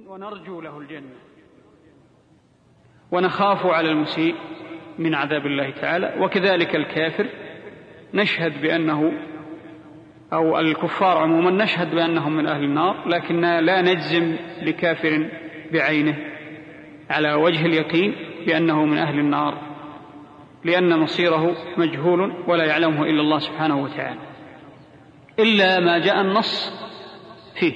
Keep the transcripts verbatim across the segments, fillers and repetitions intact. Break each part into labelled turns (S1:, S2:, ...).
S1: ونرجو له الجنة، ونخاف على المسيء من عذاب الله تعالى. وكذلك الكافر نشهد بأنه، أو الكفار عموما نشهد بأنهم من أهل النار، لكننا لا نجزم لكافر بعينه على وجه اليقين بأنه من أهل النار، لأن مصيره مجهول ولا يعلمه إلا الله سبحانه وتعالى، إلا ما جاء النص فيه.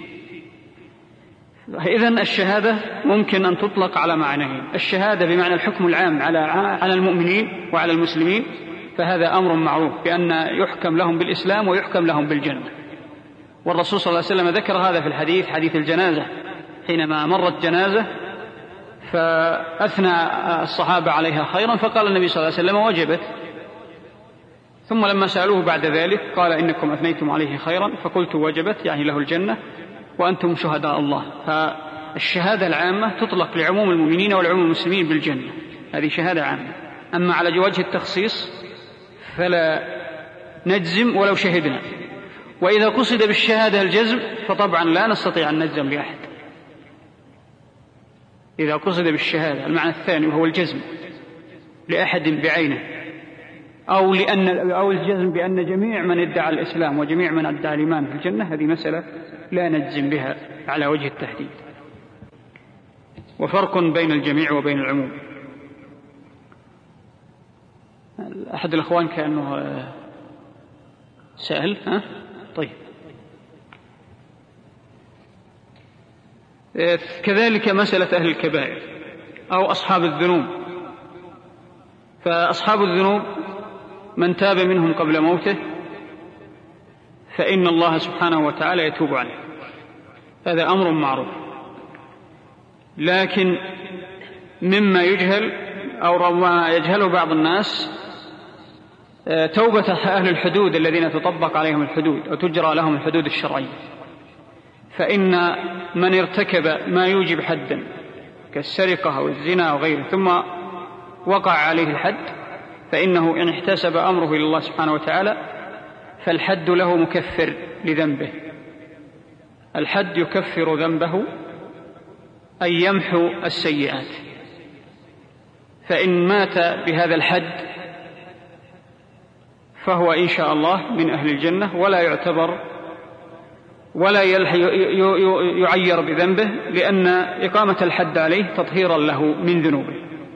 S1: إذن الشهادة ممكن أن تطلق على معنيين: الشهادة بمعنى الحكم العام على على المؤمنين وعلى المسلمين، فهذا أمر معروف بأن يحكم لهم بالإسلام ويحكم لهم بالجنة، والرسول صلى الله عليه وسلم ذكر هذا في الحديث، حديث الجنازة، حينما مرت جنازة فأثنى الصحابة عليها خيرا، فقال النبي صلى الله عليه وسلم: وجبت. ثم لما سألوه بعد ذلك قال: إنكم أثنيتم عليه خيرا، فقلت: وجبت، يعني له الجنة وأنتم شهداء الله. فالشهادة العامة تطلق لعموم المؤمنين والعموم المسلمين بالجنة، هذه شهادة عامة. أما على وجه التخصيص فلا نجزم ولو شهدنا، وإذا قصد بالشهادة الجزم فطبعا لا نستطيع أن نجزم لأحد. إذا قصد بالشهادة المعنى الثاني وهو الجزم لأحد بعينه، أو لأن أو الجزم بأن جميع من ادعى الإسلام وجميع من ادعى الإيمان في الجنة، هذه مسألة لا نجزم بها على وجه التحديد. وفرق بين الجميع وبين العموم. أحد الأخوان كأنه سأل. ها؟ طيب. كذلك مسألة أهل الكبائر أو أصحاب الذنوب، فأصحاب الذنوب من تاب منهم قبل موته فإن الله سبحانه وتعالى يتوب عليه، هذا أمر معروف. لكن مما يجهل أو ربما يجهله بعض الناس توبة أهل الحدود الذين تطبق عليهم الحدود وتجرى لهم الحدود الشرعية، فإن من ارتكب ما يوجب حدا كالسرقة أو الزنا وغيره ثم وقع عليه الحد، فإنه إن احتسب أمره إلى الله سبحانه وتعالى فالحد له مكفر لذنبه. الحد يكفر ذنبه أي يمحو السيئات، فإن مات بهذا الحد فهو إن شاء الله من أهل الجنة، ولا يعتبر ولا يعير بذنبه، لأن إقامة الحد عليه تطهيرا له من ذنوبه.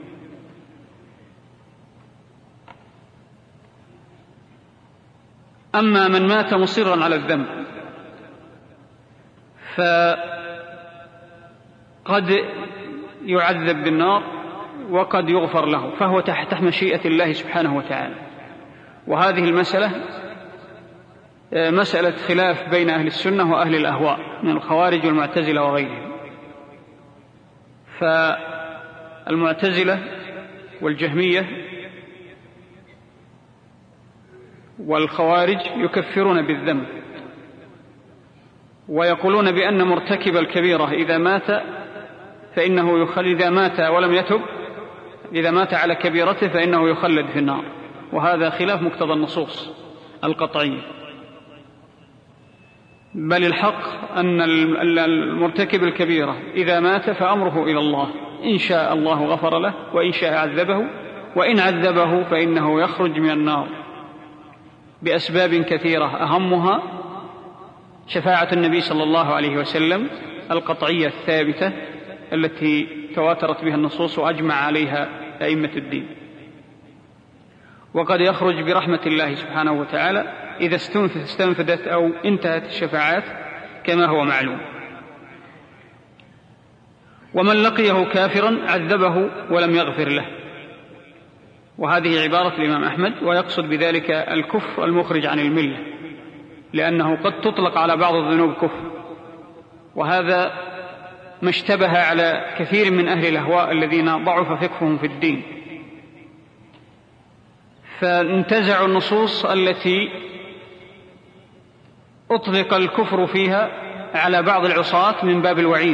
S1: أما من مات مصرا على الذنب فقد يعذب بالنار وقد يغفر له، فهو تحت مشيئة الله سبحانه وتعالى. وهذه المسألة مسألة خلاف بين أهل السنة وأهل الأهواء من الخوارج والمعتزلة وغيرهم. فالمعتزلة والجهمية والخوارج يكفرون بالذنب، ويقولون بأن مرتكب الكبيرة إذا مات فإنه يخلد، إذا مات ولم يتب، إذا مات على كبيرته فإنه يخلد في النار، وهذا خلاف مقتضى النصوص القطعية. بل الحق أن المرتكب الكبيرة إذا مات فأمره إلى الله، إن شاء الله غفر له وإن شاء عذبه، وإن عذبه فإنه يخرج من النار بأسباب كثيرة، أهمها شفاعة النبي صلى الله عليه وسلم القطعية الثابتة التي تواترت بها النصوص وأجمع عليها أئمة الدين. وقد يخرج برحمة الله سبحانه وتعالى إذا استنفدت أو انتهت الشفاعات كما هو معلوم. ومن لقيه كافرا عذبه ولم يغفر له، وهذه عبارة الإمام أحمد، ويقصد بذلك الكفر المخرج عن الملة، لأنه قد تطلق على بعض الذنوب كفر، وهذا ما اشتبه على كثير من أهل الأهواء الذين ضعف فقههم في الدين، فانتزعوا النصوص التي أطلق الكفر فيها على بعض العصاة من باب الوعيد،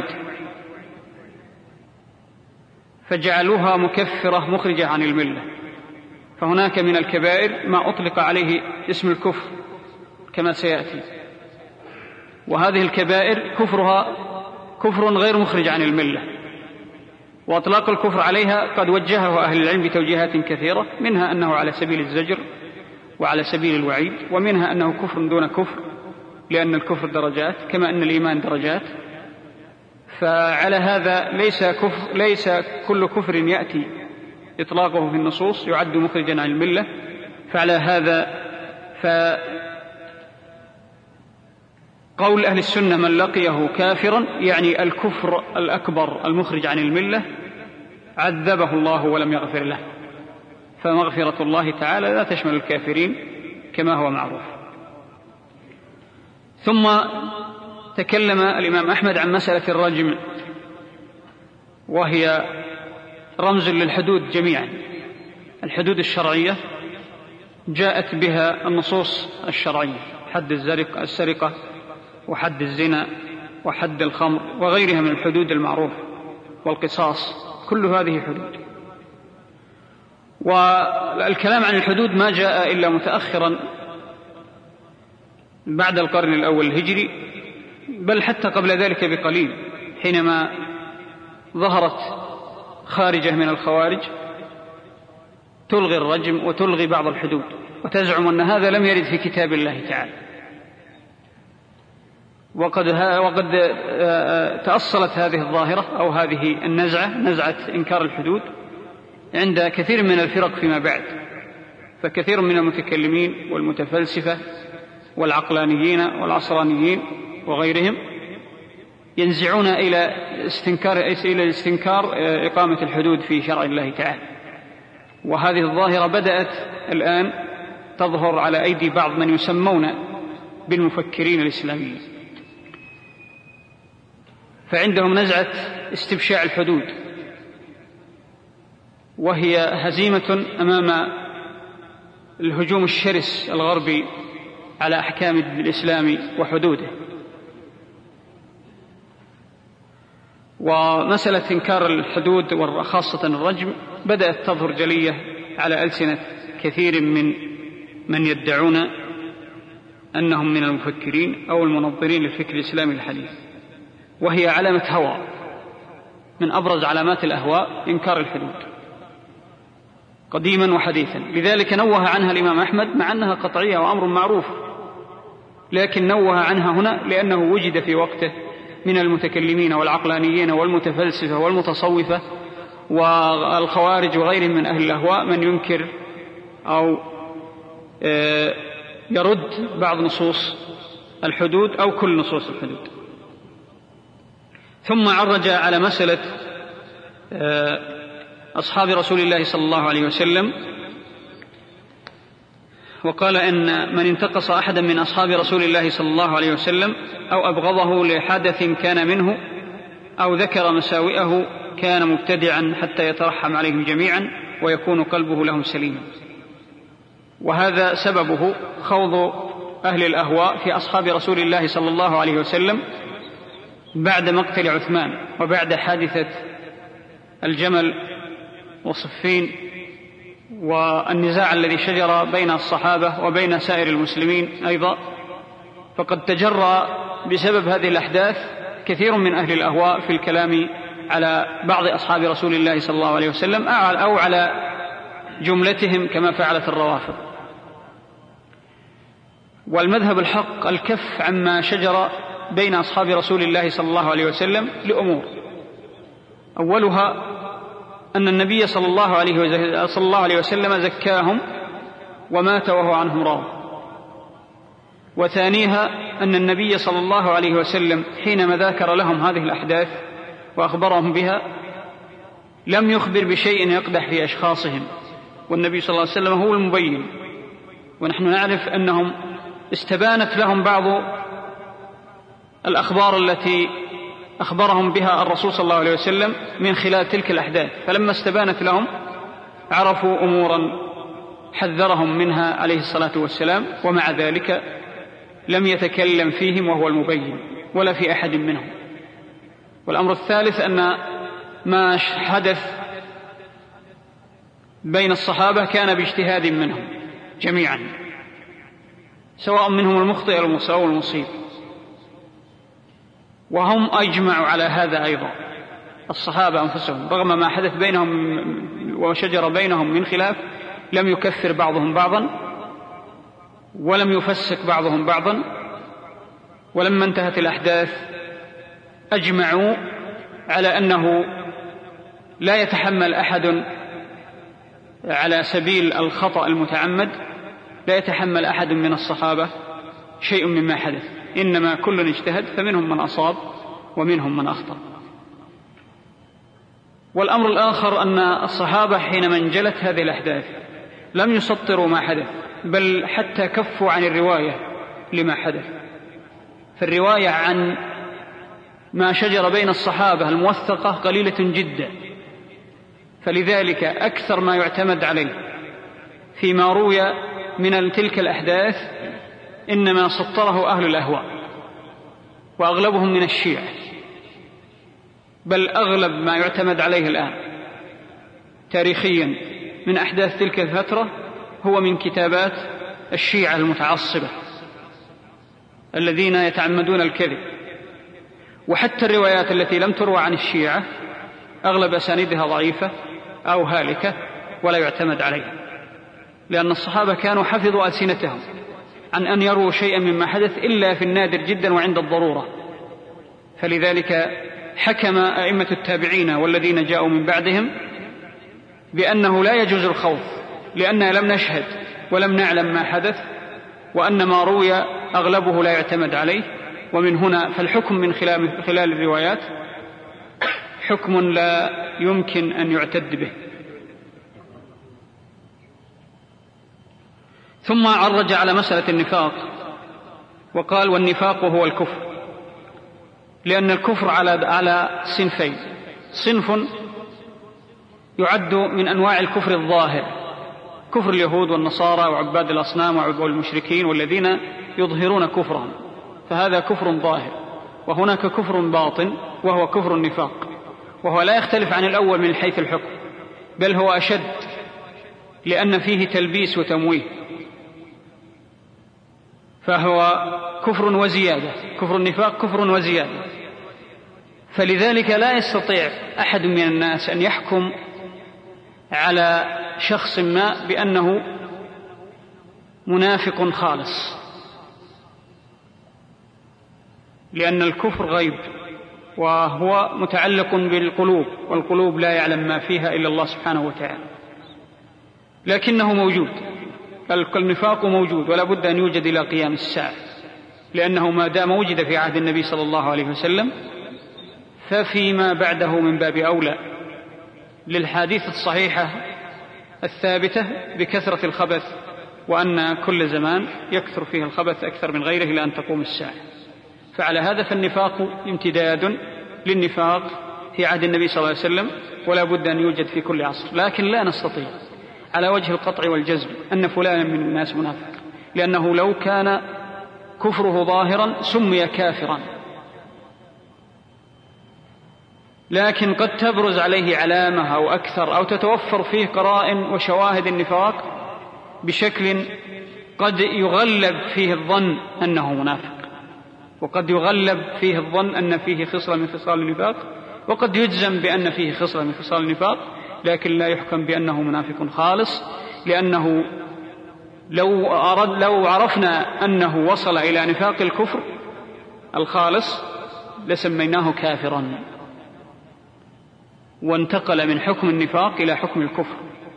S1: فجعلوها مكفرة مخرجة عن الملة. فهناك من الكبائر ما أطلق عليه اسم الكفر كما سيأتي، وهذه الكبائر كفرها كفر غير مخرج عن الملة، وأطلاق الكفر عليها قد وجهه أهل العلم بتوجيهات كثيرة، منها أنه على سبيل الزجر وعلى سبيل الوعيد، ومنها أنه كفر دون كفر، لأن الكفر درجات كما أن الإيمان درجات. فعلى هذا ليس, كفر ليس كل كفر يأتي إطلاقه في النصوص يعد مخرجا عن الملة. فعلى هذا فقول أهل السنة من لقيه كافرا يعني الكفر الأكبر المخرج عن الملة عذبه الله ولم يغفر له، فمغفرة الله تعالى لا تشمل الكافرين كما هو معروف. ثم تكلم الإمام أحمد عن مسألة الرجم، وهي رمز للحدود جميعا. الحدود الشرعية جاءت بها النصوص الشرعية، حد السرقة وحد الزنا وحد الخمر وغيرها من الحدود المعروفة، والقصاص، كل هذه حدود. والكلام عن الحدود ما جاء إلا متأخرا بعد القرن الأول الهجري، بل حتى قبل ذلك بقليل، حينما ظهرت خارجة من الخوارج تلغي الرجم وتلغي بعض الحدود، وتزعم أن هذا لم يرد في كتاب الله تعالى. وقد, وقد تأصلت هذه الظاهرة أو هذه النزعة، نزعة إنكار الحدود، عند كثير من الفرق فيما بعد. فكثير من المتكلمين والمتفلسفة والعقلانيين والعصرانيين وغيرهم ينزعون إلى استنكار, إلى استنكار إقامة الحدود في شرع الله تعالى. وهذه الظاهرة بدأت الآن تظهر على أيدي بعض من يسمون بالمفكرين الإسلاميين، فعندهم نزعة استبشاع الحدود، وهي هزيمة أمام الهجوم الشرس الغربي على أحكام الإسلام وحدوده. ومسألة إنكار الحدود وخاصة الرجم بدأت تظهر جلية على ألسنة كثير من من يدعون أنهم من المفكرين أو المنظرين للفكر الإسلامي الحديث، وهي علامة هوى من أبرز علامات الأهواء، إنكار الحدود قديما وحديثا. لذلك نوه عنها الإمام أحمد، مع أنها قطعية وأمر معروف، لكن نوه عنها هنا لأنه وجد في وقته من المتكلمين والعقلانيين والمتفلسفة والمتصوفة والخوارج وغيرهم من أهل الأهواء من ينكر أو يرد بعض نصوص الحدود أو كل نصوص الحدود. ثم عرج على مسألة أصحاب رسول الله صلى الله عليه وسلم، وقال إن من انتقص أحدا من أصحاب رسول الله صلى الله عليه وسلم أو أبغضه لحدث كان منه أو ذكر مساوئه كان مبتدعا حتى يترحم عليهم جميعا ويكون قلبه لهم سليما. وهذا سببه خوض أهل الأهواء في أصحاب رسول الله صلى الله عليه وسلم بعد مقتل عثمان وبعد حادثة الجمل وصفين والنزاع الذي شجر بين الصحابة وبين سائر المسلمين أيضا. فقد تجرى بسبب هذه الأحداث كثير من أهل الأهواء في الكلام على بعض أصحاب رسول الله صلى الله عليه وسلم أو على جملتهم كما فعلت الروافض. والمذهب الحق الكف عما شجر بين أصحاب رسول الله صلى الله عليه وسلم لأمور، أولها أن النبي صلى الله عليه صلى الله عليه وسلم زكاهم ومات وهو عنهم راض. وثانيها أن النبي صلى الله عليه وسلم حينما ذكر لهم هذه الأحداث وأخبرهم بها لم يخبر بشيء يقدح في أشخاصهم، والنبي صلى الله عليه وسلم هو المبين. ونحن نعرف أنهم استبانت لهم بعض الأخبار التي أخبرهم بها الرسول صلى الله عليه وسلم من خلال تلك الأحداث، فلما استبانت لهم عرفوا أمورا حذرهم منها عليه الصلاة والسلام، ومع ذلك لم يتكلم فيهم وهو المبين ولا في أحد منهم. والأمر الثالث أن ما حدث بين الصحابة كان باجتهاد منهم جميعا، سواء منهم المخطئ أو المصيب. وهم أجمعوا على هذا أيضا، الصحابة أنفسهم، رغم ما حدث بينهم وشجر بينهم من خلاف، لم يكفر بعضهم بعضا ولم يفسق بعضهم بعضا. ولما انتهت الأحداث أجمعوا على أنه لا يتحمل أحد على سبيل الخطأ المتعمد، لا يتحمل أحد من الصحابة شيء مما حدث، إنما كل اجتهد، فمنهم من أصاب ومنهم من أخطأ. والأمر الآخر أن الصحابة حينما انجلت هذه الأحداث لم يسطروا ما حدث، بل حتى كفوا عن الرواية لما حدث. فالرواية عن ما شجر بين الصحابة الموثقة قليلة جدا، فلذلك أكثر ما يعتمد عليه فيما روي من تلك الأحداث إنما سطره أهل الأهواء، وأغلبهم من الشيعة، بل أغلب ما يعتمد عليه الآن تاريخيا من أحداث تلك الفترة هو من كتابات الشيعة المتعصبة الذين يتعمدون الكذب. وحتى الروايات التي لم تروى عن الشيعة أغلب أسانيدها ضعيفة أو هالكة ولا يعتمد عليها، لأن الصحابة كانوا حفظوا ألسنتهم عن أن يروا شيئا مما حدث إلا في النادر جدا وعند الضرورة. فلذلك حكم أئمة التابعين والذين جاءوا من بعدهم بأنه لا يجوز الخوض، لأننا لم نشهد ولم نعلم ما حدث، وأن ما روي أغلبه لا يعتمد عليه. ومن هنا فالحكم من خلال الروايات حكم لا يمكن أن يعتد به. ثم عرج على مسألة النفاق وقال: والنفاق هو الكفر، لأن الكفر على على صنفين: صنف يعد من أنواع الكفر الظاهر، كفر اليهود والنصارى وعباد الأصنام والمشركين والذين يظهرون كفرهم، فهذا كفر ظاهر. وهناك كفر باطن وهو كفر النفاق، وهو لا يختلف عن الأول من حيث الحكم، بل هو أشد، لأن فيه تلبيس وتمويه، فهو كفر وزيادة. كفر النفاق كفر وزيادة. فلذلك لا يستطيع أحد من الناس أن يحكم على شخص ما بأنه منافق خالص، لأن الكفر غيب وهو متعلق بالقلوب، والقلوب لا يعلم ما فيها إلا الله سبحانه وتعالى، لكنه موجود. النفاق موجود ولا بد أن يوجد إلى قيام الساعة، لأنه ما دام وجد في عهد النبي صلى الله عليه وسلم ففيما بعده من باب أولى، للحديث الصحيحة الثابتة بكثرة الخبث، وأن كل زمان يكثر فيه الخبث أكثر من غيره إلى أن تقوم الساعة. فعلى هذا فالنفاق امتداد للنفاق في عهد النبي صلى الله عليه وسلم، ولا بد أن يوجد في كل عصر. لكن لا نستطيع على وجه القطع والجزم أن فلانا من الناس منافق، لأنه لو كان كفره ظاهرا سمي كافرا، لكن قد تبرز عليه علامة أو أكثر، أو تتوفر فيه قرائن وشواهد النفاق بشكل قد يغلب فيه الظن أنه منافق، وقد يغلب فيه الظن أن فيه خصلة من خصال النفاق، وقد يجزم بأن فيه خصلة من خصال النفاق، لكن لا يحكم بأنه منافق خالص، لأنه لو, أرد لو عرفنا أنه وصل إلى نفاق الكفر الخالص لسميناه كافرا، وانتقل من حكم النفاق إلى حكم الكفر.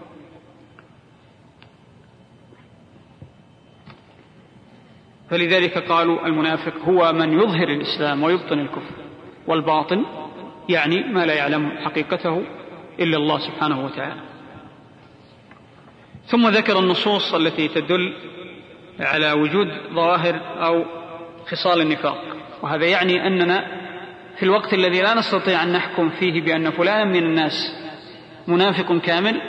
S1: فلذلك قالوا المنافق هو من يظهر الإسلام ويبطن الكفر، والباطن يعني ما لا يعلم حقيقته إلا الله سبحانه وتعالى. ثم ذكر النصوص التي تدل على وجود ظواهر أو خصال النفاق، وهذا يعني أننا في الوقت الذي لا نستطيع أن نحكم فيه بأن فلانا من الناس منافق كامل،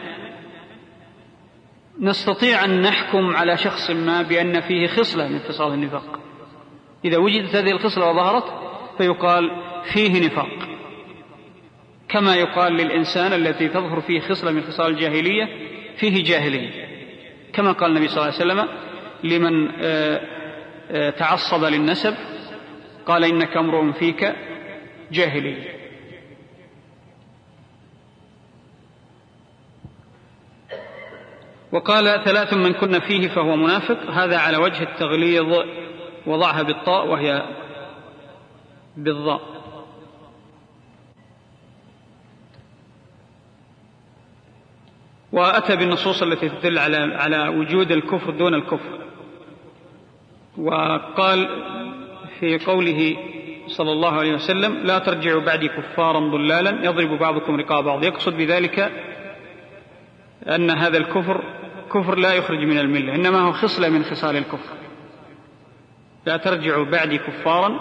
S1: نستطيع أن نحكم على شخص ما بأن فيه خصلة من خصال النفاق. إذا وجدت هذه الخصلة وظهرت فيقال فيه نفاق، كما يقال للإنسان الذي تظهر فيه خصلة من خصال الجاهلية فيه جاهلية، كما قال النبي صلى الله عليه وسلم لمن تعصب للنسب قال إنك امرؤ فيك جاهلية. وقال ثلاث من كن فيه فهو منافق، هذا على وجه التغليظ، وضعها بالطاء وهي بالضاء. وأتى بالنصوص التي تدل على على وجود الكفر دون الكفر. وقال في قوله صلى الله عليه وسلم: لا ترجعوا بعدي كفارا ضلالا يضرب بعضكم رقاب بعض، يقصد بذلك أن هذا الكفر كفر لا يخرج من الملة، إنما هو خصلة من خصال الكفر. لا ترجعوا بعدي كفارا،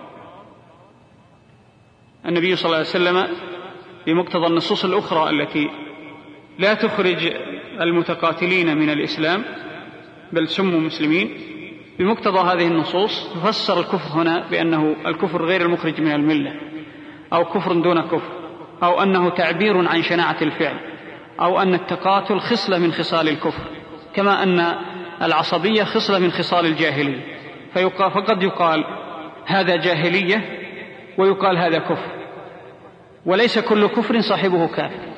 S1: النبي صلى الله عليه وسلم بمقتضى النصوص الأخرى التي لا تخرج المتقاتلين من الإسلام بل سموا مسلمين، بمقتضى هذه النصوص تفسر الكفر هنا بأنه الكفر غير المخرج من الملة، أو كفر دون كفر، أو أنه تعبير عن شناعة الفعل، أو أن التقاتل خصلة من خصال الكفر، كما أن العصبية خصلة من خصال الجاهلية. فقد يقال هذا جاهلية ويقال هذا كفر، وليس كل كفر صاحبه كافر.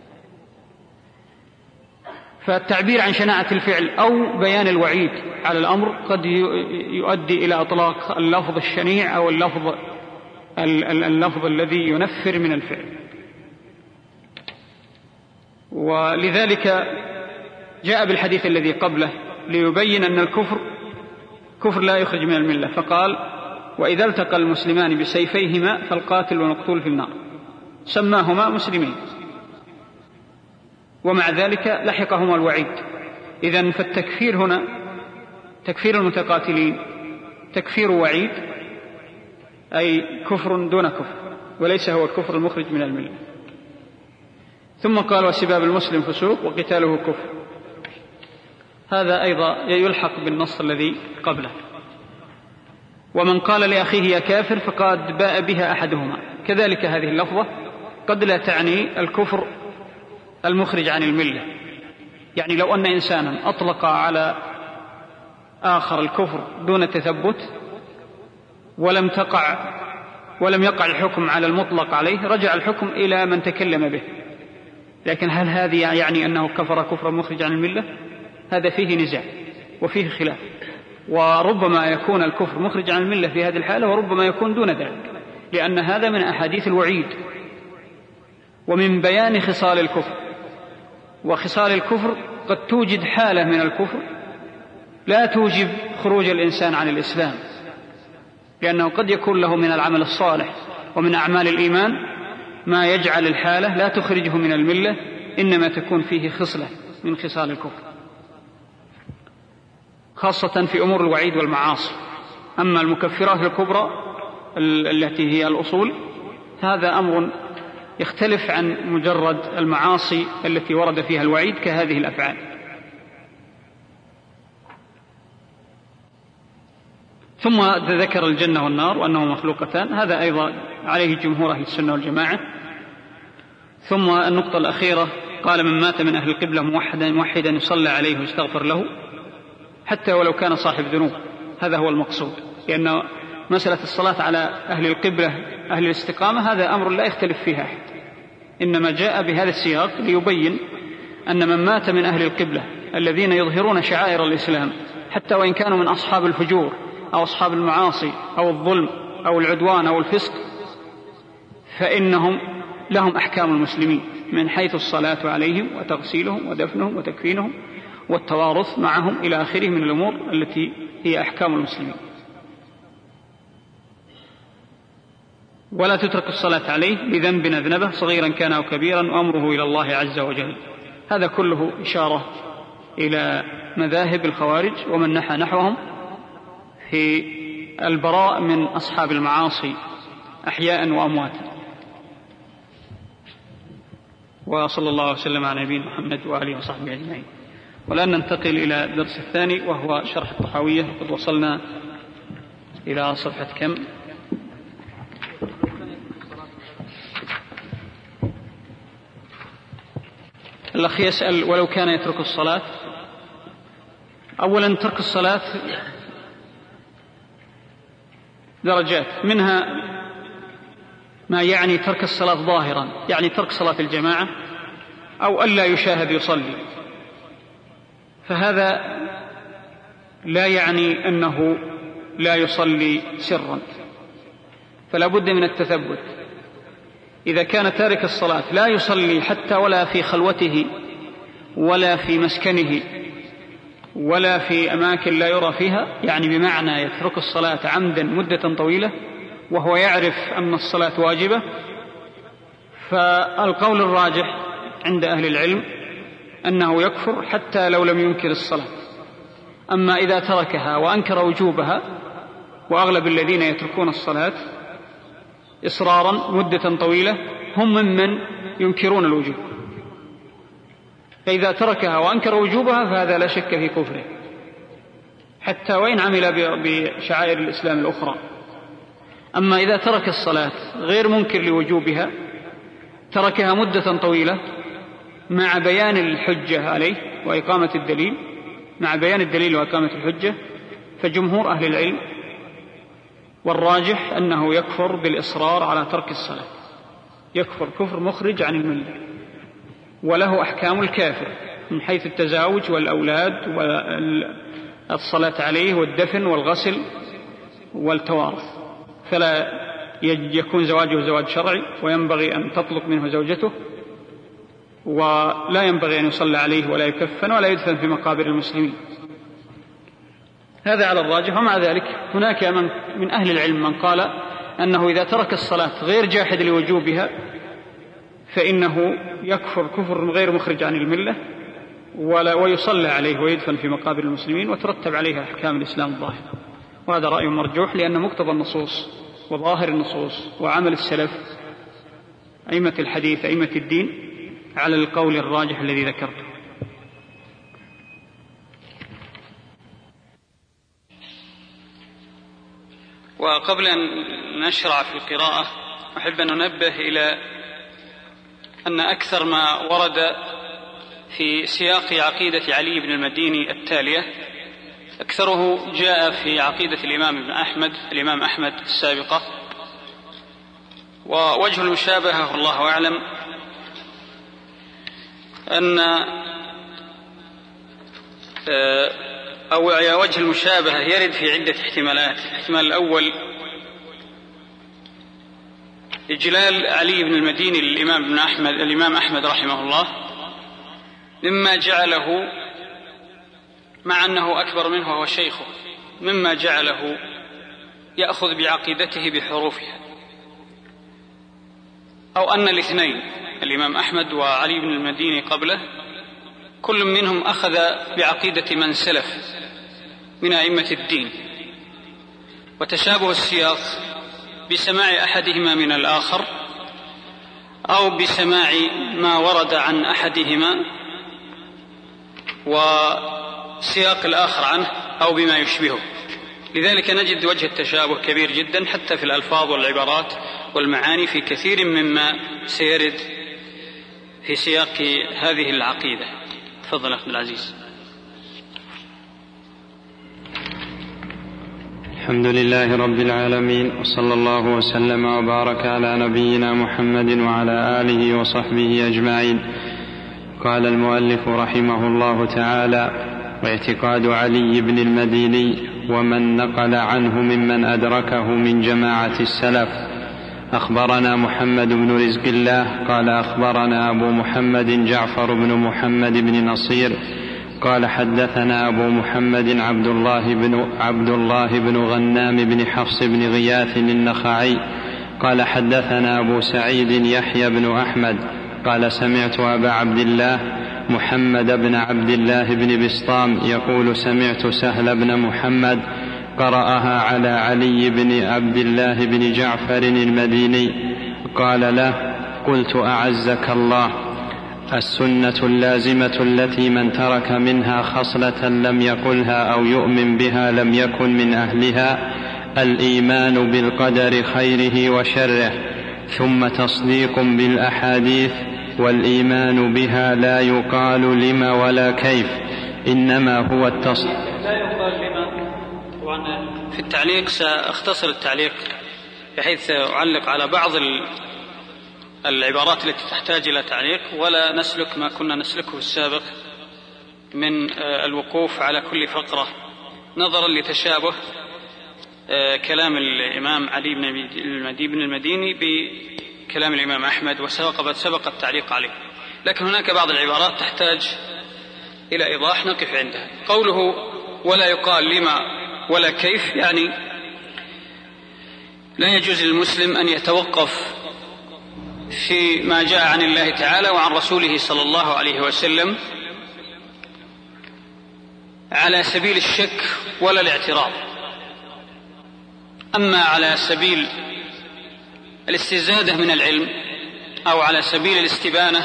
S1: فالتعبير عن شناعة الفعل أو بيان الوعيد على الأمر قد يؤدي إلى إطلاق اللفظ الشنيع أو اللفظ اللفظ الذي ينفر من الفعل. ولذلك جاء بالحديث الذي قبله ليبين أن الكفر كفر لا يخرج من الملة، فقال: وإذا التقى المسلمان بسيفيهما فالقاتل والمقتول في النار، سماهما مسلمين، ومع ذلك لحقهما الوعيد. إذن فالتكفير هنا تكفير المتقاتلين تكفير وعيد، أي كفر دون كفر، وليس هو الكفر المخرج من الملة. ثم قال: وسباب المسلم فسوق وقتاله كفر، هذا أيضا يلحق بالنص الذي قبله. ومن قال لأخيه يا كافر فقد باء بها أحدهما، كذلك هذه اللفظة قد لا تعني الكفر المخرج عن الملة. يعني لو أن إنسانا أطلق على آخر الكفر دون تثبت ولم تقع ولم يقع الحكم على المطلق عليه، رجع الحكم إلى من تكلم به. لكن هل هذه يعني أنه كفر كفرا مخرج عن الملة؟ هذا فيه نزاع وفيه خلاف، وربما يكون الكفر مخرج عن الملة في هذه الحالة، وربما يكون دون ذلك، لأن هذا من أحاديث الوعيد ومن بيان خصال الكفر. وخصال الكفر قد توجد حالة من الكفر لا توجب خروج الإنسان عن الإسلام، لأنه قد يكون له من العمل الصالح ومن أعمال الإيمان ما يجعل الحالة لا تخرجه من الملة، إنما تكون فيه خصلة من خصال الكفر، خاصة في أمور الوعيد والمعاصي. أما المكفرات الكبرى التي هي الأصول، هذا أمر يختلف عن مجرد المعاصي التي ورد فيها الوعيد كهذه الأفعال. ثم ذكر الجنة والنار وأنهما مخلوقتان، هذا أيضا عليه جمهور أهل السنة والجماعة. ثم النقطة الأخيرة قال: من مات من أهل القبلة موحدا موحدا يصلى عليه ويستغفر له حتى ولو كان صاحب ذنوب. هذا هو المقصود، لأن مسألة الصلاة على أهل القبلة أهل الاستقامة هذا أمر لا يختلف فيها أحد، إنما جاء بهذا السياق ليبين أن من مات من أهل القبلة الذين يظهرون شعائر الإسلام حتى وإن كانوا من أصحاب الفجور أو أصحاب المعاصي أو الظلم أو العدوان أو الفسق، فإنهم لهم أحكام المسلمين من حيث الصلاة عليهم وتغسيلهم ودفنهم وتكفينهم والتوارث معهم إلى آخره من الأمور التي هي أحكام المسلمين. ولا تترك الصلاة عليه بذنب أذنبه صغيرا كان أو كبيرا وأمره إلى الله عز وجل. هذا كله إشارة إلى مذاهب الخوارج ومن نحى نحوهم في البراء من أصحاب المعاصي أحياء وأمواتا. وصلى الله وسلم على نبينا محمد وآله وصحبه أجمعين. والآن ننتقل إلى الدرس الثاني وهو شرح الطحاوية. قد وصلنا إلى صفحة كم؟ الأخ يسأل: ولو كان يترك الصلاة. أولا ترك الصلاة درجات، منها ما يعني ترك الصلاة ظاهرا، يعني ترك صلاة الجماعة أو ألا يشاهد يصلي، فهذا لا يعني أنه لا يصلي سرا، فلا بد من التثبت. إذا كان تارك الصلاة لا يصلي حتى ولا في خلوته ولا في مسكنه ولا في أماكن لا يرى فيها، يعني بمعنى يترك الصلاة عمدا مدة طويلة وهو يعرف أن الصلاة واجبة، فالقول الراجح عند أهل العلم أنه يكفر حتى لو لم ينكر الصلاة. أما إذا تركها وأنكر وجوبها، وأغلب الذين يتركون الصلاة إصرارا مدة طويلة هم ممن ينكرون الوجوب، فإذا تركها وأنكر وجوبها فهذا لا شك في كفره حتى وإن عمل بشعائر الإسلام الأخرى. أما إذا ترك الصلاة غير منكر لوجوبها، تركها مدة طويلة مع بيان الحجة عليه وإقامة الدليل، مع بيان الدليل وإقامة الحجة، فجمهور أهل العلم والراجح أنه يكفر بالإصرار على ترك الصلاة، يكفر كفر مخرج عن الملة، وله أحكام الكافر من حيث التزاوج والأولاد والصلاة عليه والدفن والغسل والتوارث، فلا يكون زواجه زواج شرعي، وينبغي أن تطلق منه زوجته، ولا ينبغي أن يصلى عليه ولا يكفن ولا يدفن في مقابر المسلمين. هذا على الراجح. ومع ذلك هناك من, من أهل العلم من قال أنه إذا ترك الصلاة غير جاحد لوجوبها فإنه يكفر كفر غير مخرج عن الملة، ولا ويصلى عليه ويدفن في مقابر المسلمين وترتب عليها أحكام الإسلام الظاهرة. وهذا رأي مرجوح، لأن مقتضى النصوص وظاهر النصوص وعمل السلف أئمة الحديث أئمة الدين على القول الراجح الذي ذكرته.
S2: وقبل أن نشرع في القراءة أحب أن ننبه إلى أن أكثر ما ورد في سياق عقيدة علي بن المديني التالية أكثره جاء في عقيدة الإمام ابن أحمد الإمام أحمد السابقة، ووجه المشابهة والله أعلم أن أو وجه المشابهة يرد في عدة احتمالات. الاحتمال الأول إجلال علي بن المديني للإمام ابن أحمد الإمام أحمد رحمه الله مما جعله، مع أنه أكبر منه وهو شيخه، مما جعله يأخذ بعقيدته بحروفها، أو أن الاثنين الإمام أحمد وعلي بن المديني قبله كل منهم أخذ بعقيدة من سلف من أئمة الدين، وتشابه السياق بسماع أحدهما من الآخر أو بسماع ما ورد عن أحدهما وسياق الآخر عنه أو بما يشبهه. لذلك نجد وجه التشابه كبير جدا حتى في الألفاظ والعبارات والمعاني في كثير مما سيرد في سياق هذه العقيدة. تفضل أخي العزيز.
S3: الحمد لله رب العالمين، وصلى الله وسلم وبارك على نبينا محمد وعلى آله وصحبه أجمعين. قال المؤلف رحمه الله تعالى: واعتقاد علي بن المديني ومن نقل عنه ممن أدركه من جماعة السلف. أخبرنا محمد بن رزق الله قال أخبرنا أبو محمد جعفر بن محمد بن نصير قال حدثنا أبو محمد عبد الله بن, عبد الله بن غنام بن حفص بن غياث النخعي قال حدثنا أبو سعيد يحيى بن أحمد قال سمعت أبا عبد الله محمد بن عبد الله بن بسطام يقول سمعت سهل بن محمد قرأها على علي بن عبد الله بن جعفر المديني قال له: قلت أعزك الله، السنة اللازمة التي من ترك منها خصلة لم يقلها أو يؤمن بها لم يكن من أهلها الإيمان بالقدر خيره وشره، ثم تصديق بالأحاديث، والإيمان بها لا يقال لما ولا كيف، إنما هو التصديق.
S2: لا يقال لما. طبعا في التعليق سأختصر التعليق بحيث أعلق على بعض العبارات التي تحتاج إلى تعليق، ولا نسلك ما كنا نسلكه السابق من الوقوف على كل فقرة نظرا لتشابه كلام الإمام علي بن المديني بكلام الإمام أحمد، وسبق سبق التعليق عليه. لكن هناك بعض العبارات تحتاج إلى إيضاح نقف عندها. قوله ولا يقال لما ولا كيف، يعني لا يجوز للمسلم أن يتوقف في ما جاء عن الله تعالى وعن رسوله صلى الله عليه وسلم على سبيل الشك ولا الاعتراض. أما على سبيل الاستزادة من العلم أو على سبيل الاستبانة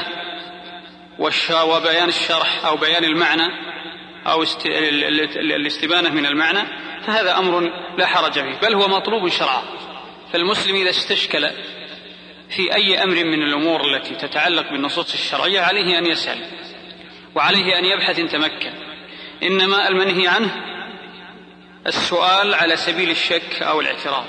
S2: وبيان الشرح أو بيان المعنى أو الاستبانة من المعنى، فهذا أمر لا حرج فيه، بل هو مطلوب شرعا. فالمسلم إذا استشكل في أي أمر من الأمور التي تتعلق بالنصوص الشرعية عليه أن يسأل وعليه أن يبحث إن تمكن. إنما المنهي عنه السؤال على سبيل الشك أو الاعتراض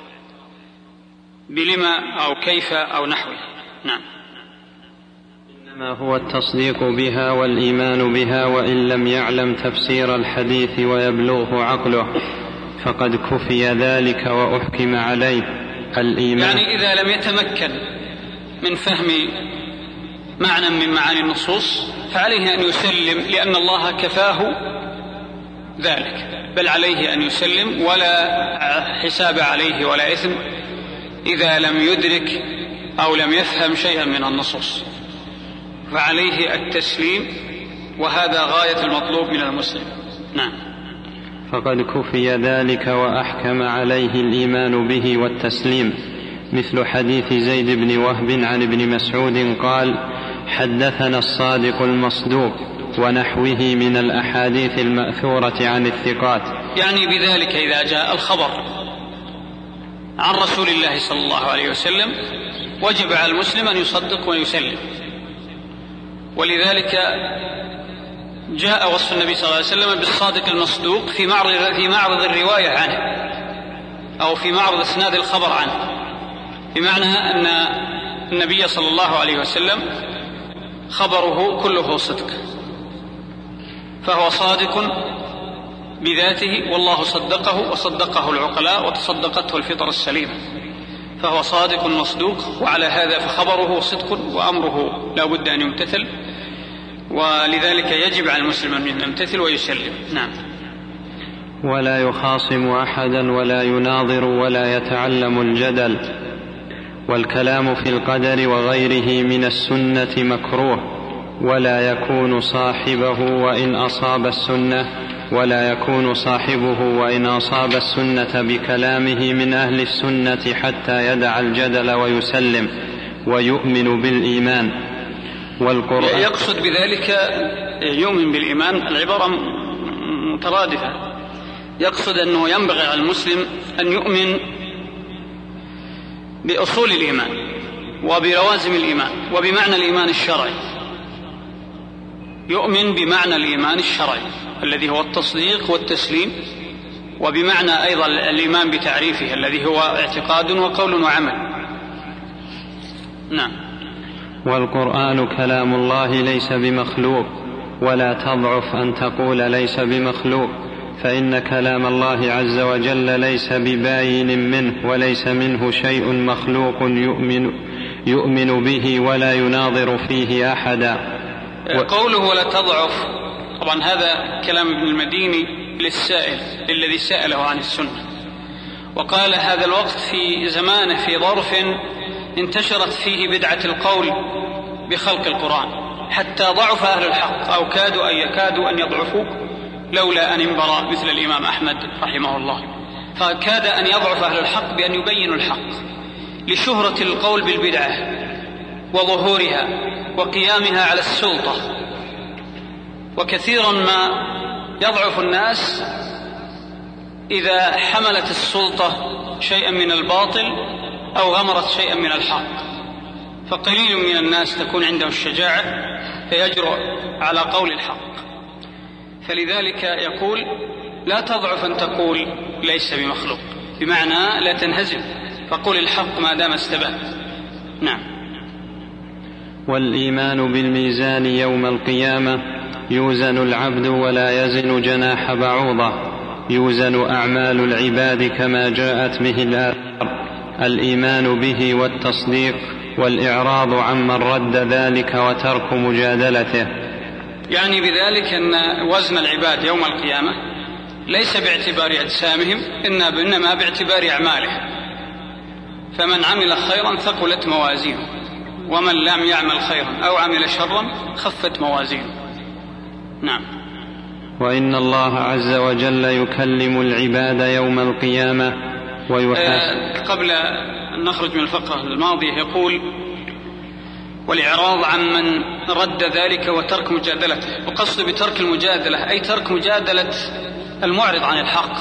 S2: بلما أو كيف أو نحوه. نعم.
S3: إنما هو التصديق بها والإيمان بها، وإن لم يعلم تفسير الحديث ويبلغه عقله فقد كفي ذلك وأحكم عليه الإيمان.
S2: يعني إذا لم يتمكن من فهم معنى من معاني النصوص فعليه أن يسلم، لأن الله كفاه ذلك، بل عليه أن يسلم ولا حساب عليه ولا إثم إذا لم يدرك أو لم يفهم شيئا من النصوص، فعليه التسليم، وهذا غاية المطلوب من المسلم. نعم.
S3: فقد كفي ذلك وأحكم عليه الإيمان به والتسليم، مثل حديث زيد بن وهب عن ابن مسعود قال: حدثنا الصادق المصدوق، ونحوه من الأحاديث المأثورة عن الثقات.
S2: يعني بذلك إذا جاء الخبر عن رسول الله صلى الله عليه وسلم وجب على المسلم أن يصدق ويسلم، ولذلك جاء وصف النبي صلى الله عليه وسلم بالصادق المصدوق في معرض في معرض الرواية عنه أو في معرض إسناد الخبر عنه، بمعنى أن النبي صلى الله عليه وسلم خبره كله صدق، فهو صادق بذاته، والله صدقه وصدقه العقلاء وتصدقته الفطر السليمة، فهو صادق مصدوق، وعلى هذا فخبره صدق وأمره لا بد أن يمتثل، ولذلك يجب على المسلم أن يمتثل ويسلم. نعم.
S3: ولا يخاصم أحدا ولا يناظر ولا يتعلم الجدل، والكلام في القدر وغيره من السنة مكروه، ولا يكون صاحبه وإن أصاب السنة ولا يكون صاحبه وإن أصاب السنة بكلامه من أهل السنة حتى يدع الجدل ويسلم ويؤمن بالإيمان. والقرآن
S2: يقصد بذلك يؤمن بالإيمان، العبارة مترادفة، يقصد أنه ينبغي على المسلم أن يؤمن بأصول الإيمان وبلوازم الإيمان وبمعنى الإيمان الشرعي، يؤمن بمعنى الإيمان الشرعي الذي هو التصديق والتسليم، وبمعنى أيضا الإيمان بتعريفه الذي هو اعتقاد وقول وعمل. نعم.
S3: والقرآن كلام الله ليس بمخلوق، ولا تضعف أن تقول ليس بمخلوق، فإن كلام الله عز وجل ليس بباين منه، وليس منه شيء مخلوق يؤمن, يؤمن به ولا يناظر فيه أحدا.
S2: قوله ولا تضعف، طبعا هذا كلام ابن المديني للسائل الذي سأله عن السنة، وقال هذا الوقت في زمانه في ظرف انتشرت فيه بدعة القول بخلق القرآن، حتى ضعف أهل الحق أو كادوا أن يكادوا أن يضعفوا لولا أن انبرى مثل الإمام أحمد رحمه الله، فكاد أن يضعف أهل الحق بأن يبينوا الحق لشهرة القول بالبدعة وظهورها وقيامها على السلطة. وكثيرا ما يضعف الناس إذا حملت السلطة شيئا من الباطل أو غمرت شيئا من الحق، فقليل من الناس تكون عنده الشجاعة فيجرؤ على قول الحق. فلذلك يقول لا تضعف أن تقول ليس بمخلوق، بمعنى لا تنهزم، فقل الحق ما دام استبان. نعم.
S3: والإيمان بالميزان يوم القيامة: يوزن العبد ولا يزن جناح بعوضة، يوزن أعمال العباد كما جاءت به الآثار. الإيمان به والتصديق، والإعراض عمن رد ذلك وترك مجادلته.
S2: يعني بذلك أن وزن العباد يوم القيامة ليس باعتبار أجسامهم إنما باعتبار أعمالهم، فمن عمل خيرا ثقلت موازينه، ومن لم يعمل خيرا أو عمل شرا خفت موازينه. نعم.
S3: وإن الله عز وجل يكلم العباد يوم القيامة ويحاسب.
S2: آه قبل أن نخرج من الفقرة الماضية يقول: والإعراض عن من رد ذلك وترك مجادلته. وقصد بترك المجادلة أي ترك مجادلة المعرض عن الحق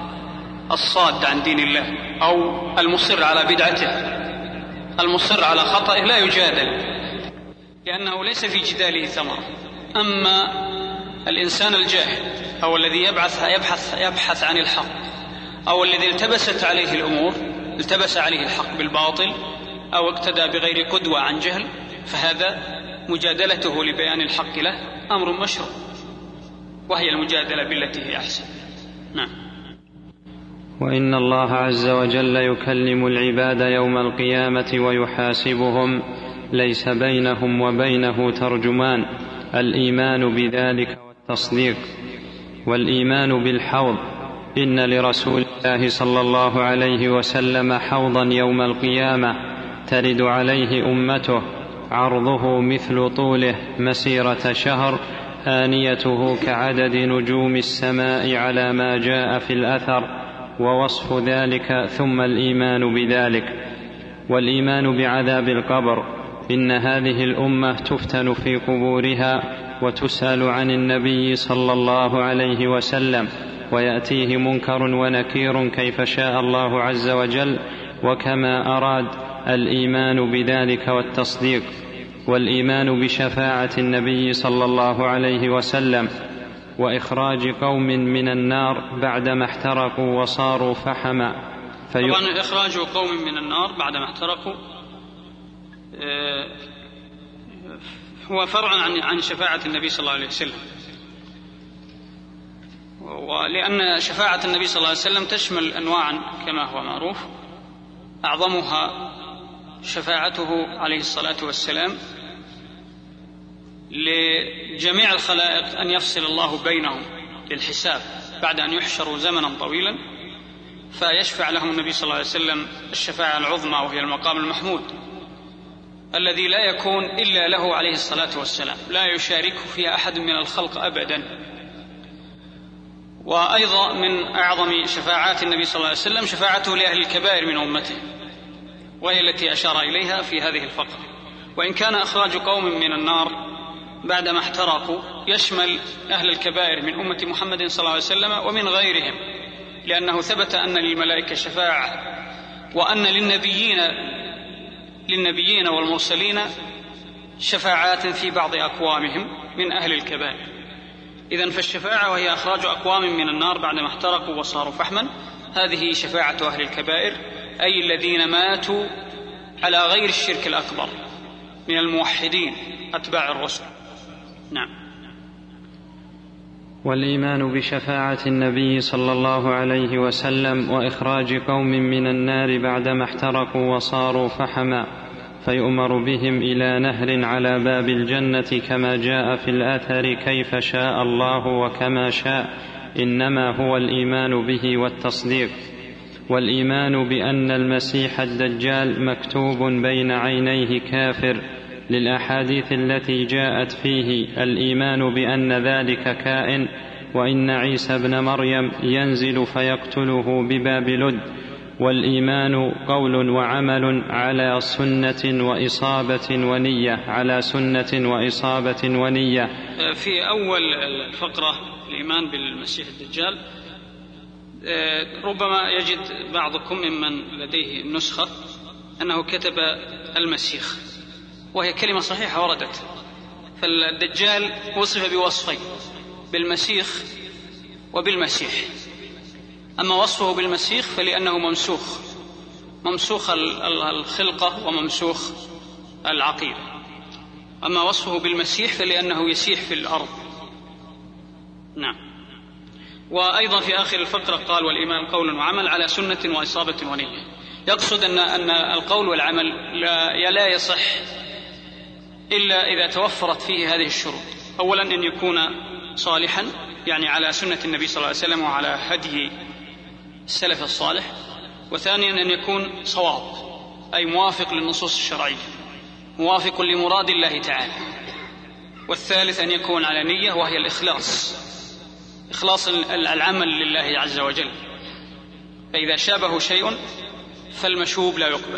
S2: الصاد عن دين الله، أو المصر على بدعته، المصر على خطئه لا يجادل لأنه ليس في جداله ثمرة. أما الإنسان الجاهل أو الذي يبحث, يبحث, يبحث عن الحق، أو الذي التبست عليه الأمور، التبس عليه الحق بالباطل أو اقتدى بغير قدوة عن جهل، فهذا مجادلته لبيان الحق له أمر مشروع، وهي المجادلة بالتي هي أحسن. نعم.
S3: وإن الله عز وجل يكلم العباد يوم القيامة ويحاسبهم، ليس بينهم وبينه ترجمان. الإيمان بذلك والتصديق. والإيمان بالحوض: إن لرسول الله صلى الله عليه وسلم حوضا يوم القيامة ترد عليه أمته، عرضه مثل طوله مسيرة شهر، آنيته كعدد نجوم السماء على ما جاء في الأثر، ووصف ذلك. ثم الإيمان بذلك. والإيمان بعذاب القبر: إن هذه الأمة تفتن في قبورها وتسأل عن النبي صلى الله عليه وسلم، ويأتيه منكر ونكير كيف شاء الله عز وجل وكما أراد. الإيمان بذلك والتصديق. والإيمان بشفاعة النبي صلى الله عليه وسلم، وإخراج قوم من النار بعدما احترقوا وصاروا فحما.
S2: في... طبعا إخراج قوم من النار بعدما احترقوا هو فرع عن عن شفاعة النبي صلى الله عليه وسلم، ولأن شفاعة النبي صلى الله عليه وسلم تشمل أنواعا كما هو معروف، أعظمها شفاعته عليه الصلاة والسلام لجميع الخلائق أن يفصل الله بينهم للحساب بعد أن يحشروا زمنا طويلا، فيشفع لهم النبي صلى الله عليه وسلم الشفاعة العظمى، وهي المقام المحمود الذي لا يكون إلا له عليه الصلاة والسلام، لا يشاركه فيها أحد من الخلق أبدا. وأيضا من أعظم شفاعات النبي صلى الله عليه وسلم شفاعته لأهل الكبائر من أمته، وهي التي أشار إليها في هذه الفقرة. وإن كان إخراج قوم من النار بعدما احترقوا يشمل أهل الكبائر من أمة محمد صلى الله عليه وسلم ومن غيرهم، لأنه ثبت أن للملائكة شفاعة، وأن للنبيين للنبيين والمرسلين شفاعات في بعض أقوامهم من أهل الكبائر. إذن فالشفاعة وهي إخراج أقوام من النار بعدما احترقوا وصاروا فحما، هذه شفاعة أهل الكبائر، أي الذين ماتوا على غير الشرك الأكبر من الموحدين أتباع الرسل. نعم.
S3: والإيمان بشفاعة النبي صلى الله عليه وسلم وإخراج قوم من النار بعدما احترقوا وصاروا فحما، فيؤمر بهم إلى نهر على باب الجنة كما جاء في الآثر كيف شاء الله وكما شاء، إنما هو الإيمان به والتصديق. والإيمان بأن المسيح الدجال مكتوب بين عينيه كافر، للأحاديث التي جاءت فيه الإيمان بأن ذلك كائن، وإن عيسى ابن مريم ينزل فيقتله بباب لد. والإيمان قول وعمل على سنة وإصابة ونية على سنة وإصابة ونية.
S2: في أول الفقرة الإيمان بالمسيح الدجال ربما يجد بعضكم ممن لديه النسخة أنه كتب المسيح، وهي كلمة صحيحة وردت. فالدجال وصف بوصفين، بالمسيح وبالمسيح. أما وصفه بالمسيح فلأنه منسوخ ممسوخ الخلقة وممسوخ العقيدة. أما وصفه بالمسيح فلأنه يسيح في الأرض. نعم. وأيضا في آخر الفقرة قال والإيمان قول وعمل على سنة وإصابة ونية. يقصد أن أن القول والعمل لا, لا يصح إلا إذا توفرت فيه هذه الشروط. أولا أن يكون صالحا، يعني على سنة النبي صلى الله عليه وسلم وعلى هدي السلف الصالح. وثانيا أن يكون صواب، أي موافق للنصوص الشرعية، موافق لمراد الله تعالى. والثالث أن يكون على نية وهي الإخلاص، إخلاص العمل لله عز وجل. فإذا شابه شيء فالمشوب لا يقبل.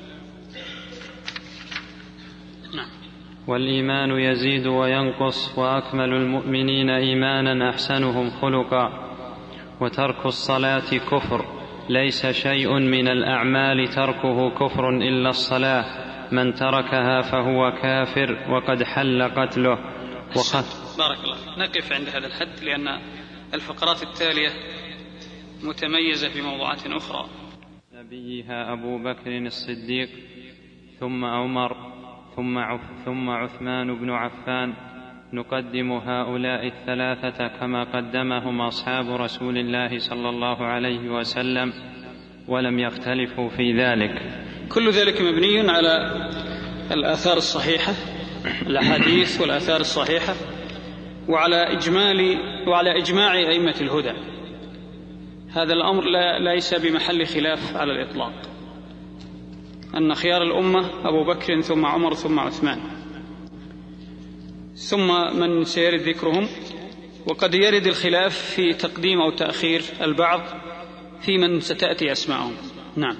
S2: نعم.
S3: والإيمان يزيد وينقص، وأكمل المؤمنين إيمانا أحسنهم خلقا. وترك الصلاة كفر، ليس شيء من الأعمال تركه كفر إلا الصلاة، من تركها فهو كافر وقد حل قتله.
S2: وخ... بارك الله. نقف عند هذا الحد لأن الفقرات التالية متميزة بموضوعات أخرى.
S3: نبيها أبو بكر الصديق، ثم عمر، ثم, عف... ثم عثمان بن عفان. نقدم هؤلاء الثلاثة كما قدمهم أصحاب رسول الله صلى الله عليه وسلم، ولم يختلفوا في ذلك.
S2: كل ذلك مبني على الآثار الصحيحة، الأحاديث والآثار الصحيحة، وعلى إجمال وعلى إجماع أئمة الهدى. هذا الأمر لا ليس بمحل خلاف على الإطلاق، أن خيار الأمة أبو بكر ثم عمر ثم عثمان، ثم من سيرد ذكرهم. وقد يرد الخلاف في تقديم أو تأخير البعض في من ستأتي أسماءهم. نعم.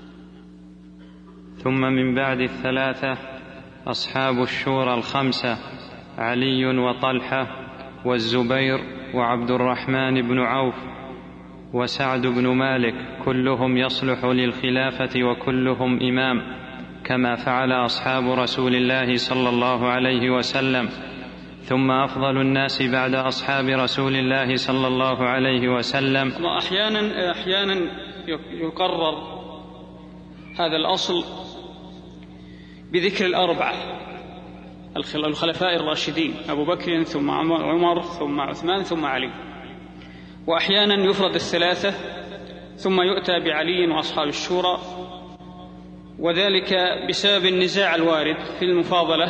S3: ثم من بعد الثلاثة أصحاب الشورى الخمسة: علي وطلحة والزبير وعبد الرحمن بن عوف وسعد بن مالك، كلهم يصلح للخلافة وكلهم إمام، كما فعل أصحاب رسول الله صلى الله عليه وسلم. ثم أفضل الناس بعد أصحاب رسول الله صلى الله عليه وسلم.
S2: وأحيانا أحيانا يقرر هذا الأصل بذكر الأربعة الخلفاء الراشدين، أبو بكر ثم عمر ثم عثمان ثم علي. وأحيانا يفرد الثلاثة ثم يؤتى بعلي وأصحاب الشورى، وذلك بسبب النزاع الوارد في المفاضلة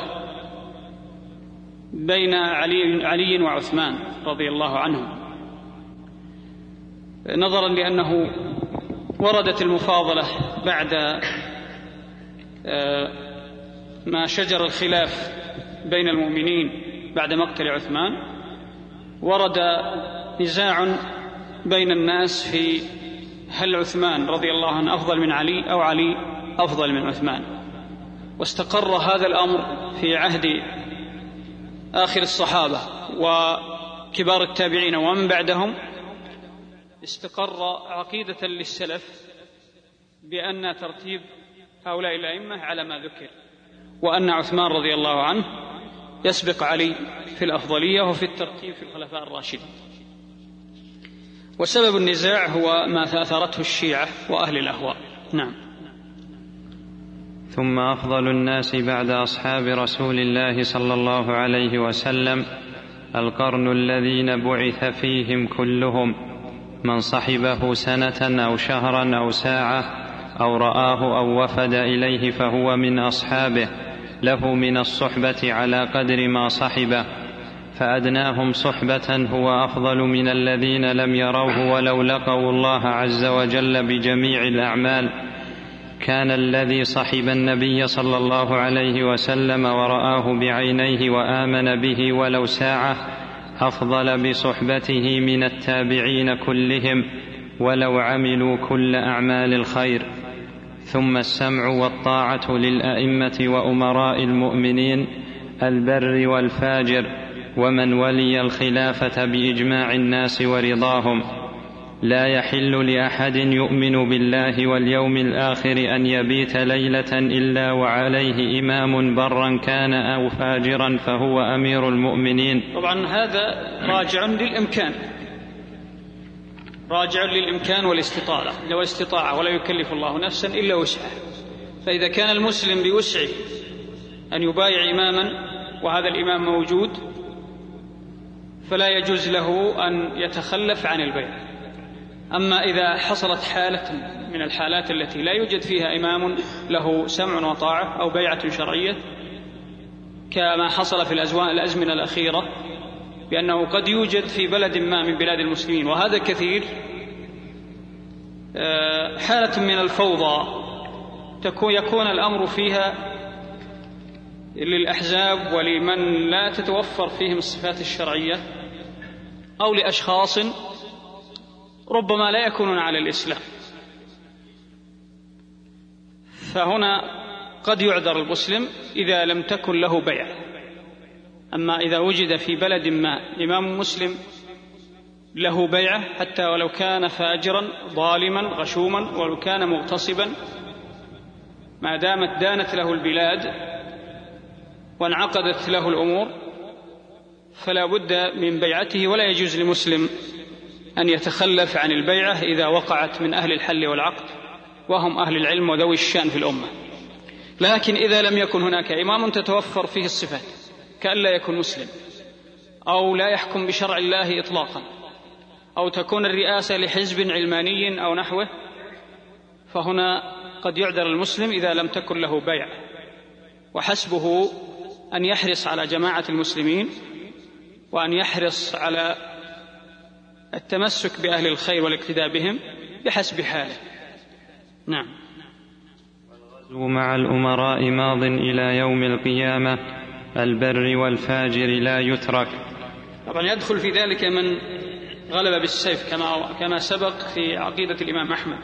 S2: بين علي, علي وعثمان رضي الله عنهم، نظرا لأنه وردت المفاضلة بعد ما شجر الخلاف بين المؤمنين بعد مقتل عثمان. ورد نزاع بين الناس في هل عثمان رضي الله عنه أفضل من علي أو علي أفضل من عثمان. واستقر هذا الأمر في عهد آخر الصحابة وكبار التابعين ومن بعدهم. استقر عقيدة للسلف بأن ترتيب هؤلاء الأئمة على ما ذكر، وأن عثمان رضي الله عنه يسبق علي في الأفضلية وفي الترتيب في الخلفاء الراشدين. وسبب النزاع هو ما أثارته الشيعة وأهل الأهواء. نعم.
S3: ثم أفضل الناس بعد أصحاب رسول الله صلى الله عليه وسلم القرن الذين بعث فيهم كلهم، من صحبه سنة أو شهرا أو ساعة أو رآه أو وفد إليه فهو من أصحابه، له من الصحبة على قدر ما صحبه، فأدناهم صحبة هو أفضل من الذين لم يروه ولو لقوا الله عز وجل بجميع الأعمال. كان الذي صحب النبي صلى الله عليه وسلم ورآه بعينيه وآمن به ولو ساعة أفضل بصحبته من التابعين كلهم ولو عملوا كل أعمال الخير. ثم السمع والطاعة للأئمة وأمراء المؤمنين البر والفاجر ومن ولي الخلافة بإجماع الناس ورضاهم. لا يحل لأحد يؤمن بالله واليوم الآخر أن يبيت ليلة إلا وعليه إمام برا كان أو فاجرا فهو أمير المؤمنين.
S2: طبعا هذا راجع للإمكان،
S1: راجع للإمكان والاستطاعة لو الاستطاعة ولا يكلف الله نفسا إلا وسعها. فإذا كان المسلم بوسعه أن يبايع إماما وهذا الإمام موجود فلا يجوز له أن يتخلف عن البيع. أما إذا حصلت حالة من الحالات التي لا يوجد فيها إمام له سمع وطاعة أو بيعة شرعية كما حصل في الأزمنة الأخيرة، بأنه قد يوجد في بلد ما من بلاد المسلمين وهذا كثير حالة من الفوضى يكون الأمر فيها للأحزاب ولمن لا تتوفر فيهم الصفات الشرعية أو لأشخاص ربما لا يكونون على الإسلام، فهنا قد يعذر المسلم إذا لم تكن له بيع. أما إذا وجد في بلد ما إمام مسلم له بيعة حتى ولو كان فاجرا ظالما غشوما ولو كان مغتصبا، ما دامت دانت له البلاد وانعقدت له الأمور فلا بد من بيعته، ولا يجوز لمسلم أن يتخلف عن البيعة إذا وقعت من أهل الحل والعقد وهم أهل العلم وذوي الشأن في الأمة. لكن إذا لم يكن هناك إمام تتوفر فيه الصفات كأن لا يكون مسلم أو لا يحكم بشرع الله إطلاقا أو تكون الرئاسة لحزب علماني أو نحوه، فهنا قد يعذر المسلم إذا لم تكن له بيع، وحسبه أن يحرص على جماعة المسلمين وأن يحرص على التمسك بأهل الخير والاقتداء بهم بحسب حاله. نعم.
S3: والغزو مع الأمراء ماض إلى يوم القيامة، البر والفاجر لا يترك.
S1: طبعا يدخل في ذلك من غلب بالسيف كما كما سبق في عقيدة الإمام أحمد،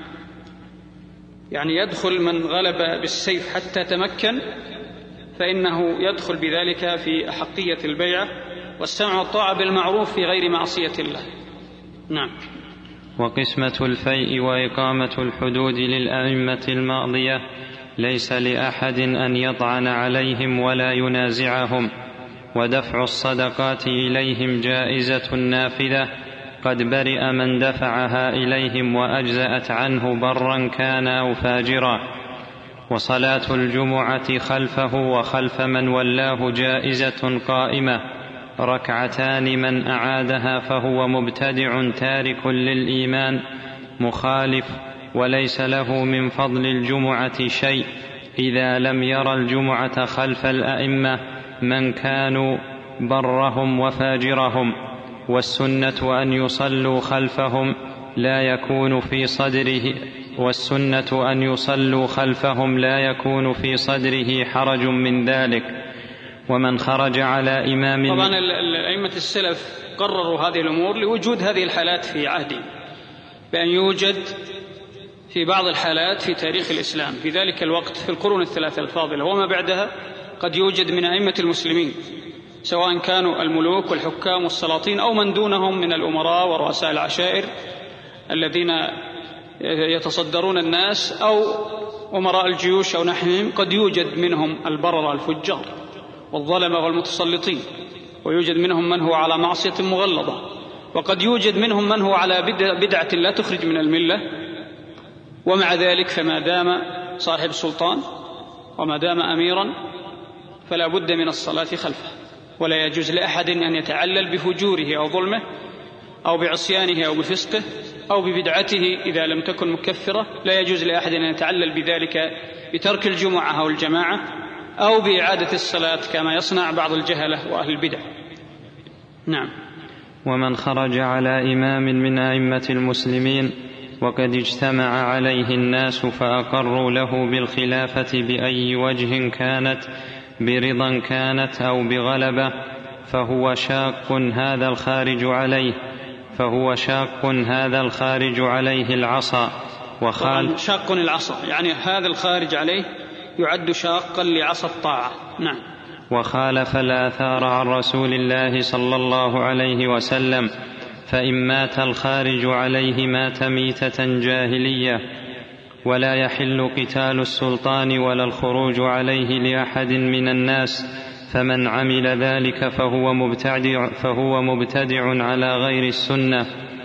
S1: يعني يدخل من غلب بالسيف حتى تمكن فإنه يدخل بذلك في أحقية البيعة والسمع والطاعة بالمعروف في غير معصية الله. نعم.
S3: وقسمة الفيء وإقامة الحدود للأئمة الماضية ليس لأحد أن يطعن عليهم ولا ينازعهم، ودفع الصدقات إليهم جائزة نافذة قد برئ من دفعها إليهم وأجزأت عنه برا كان أو فاجرا. وصلاة الجمعة خلفه وخلف من ولاه جائزة قائمة، ركعتان من أعادها فهو مبتدع تارك للإيمان مخالف، وليس له من فضل الجمعة شيء إذا لم ير الجمعة خلف الأئمة من كانوا برهم وفاجرهم. والسنة أن يصلوا خلفهم لا يكون في صدره والسنة أن يصلوا خلفهم لا يكون في صدره حرج من ذلك. ومن خرج على إمام
S1: طبعا الأئمة السلف قرروا هذه الأمور لوجود هذه الحالات في عهدهم، بأن يوجد في بعض الحالات في تاريخ الإسلام في ذلك الوقت في القرون الثلاثة الفاضلة وما بعدها قد يوجد من أئمة المسلمين سواء كانوا الملوك والحكام والسلاطين أو من دونهم من الأمراء ورؤساء العشائر الذين يتصدرون الناس أو أمراء الجيوش أو نحوهم، قد يوجد منهم البررة الفجار والظلمة والمتسلطين، ويوجد منهم من هو على معصية مغلظة، وقد يوجد منهم من هو على بدعة لا تخرج من الملة، ومع ذلك فما دام صاحب سلطان وما دام أميرا فلا بد من الصلاة خلفه، ولا يجوز لأحد أن يتعلل بفجوره أو ظلمه أو بعصيانه أو بفسقه أو ببدعته إذا لم تكن مكفرة. لا يجوز لأحد أن يتعلل بذلك بترك الجمعة أو الجماعة أو بإعادة الصلاة كما يصنع بعض الجهلة وأهل البدع. نعم.
S3: ومن خرج على إمام من أئمة المسلمين وقد اجتمع عليه الناس فأقروا له بالخلافة بأي وجه كانت، برضا كانت أو بغلبة، فهو شاق هذا الخارج عليه فهو شاق هذا الخارج عليه العصا وخال
S1: شاق العصا، يعني هذا الخارج عليه يعد شاقا لعصا الطاعة. نعم.
S3: وخالف الآثار عن رسول الله صلى الله عليه وسلم، فإن مات الخارج عليه مات ميتة جاهلية، ولا يحل قتال السلطان ولا الخروج عليه لأحد من الناس، فمن عمل ذلك فهو مبتدع, فهو مبتدع على غير السنة.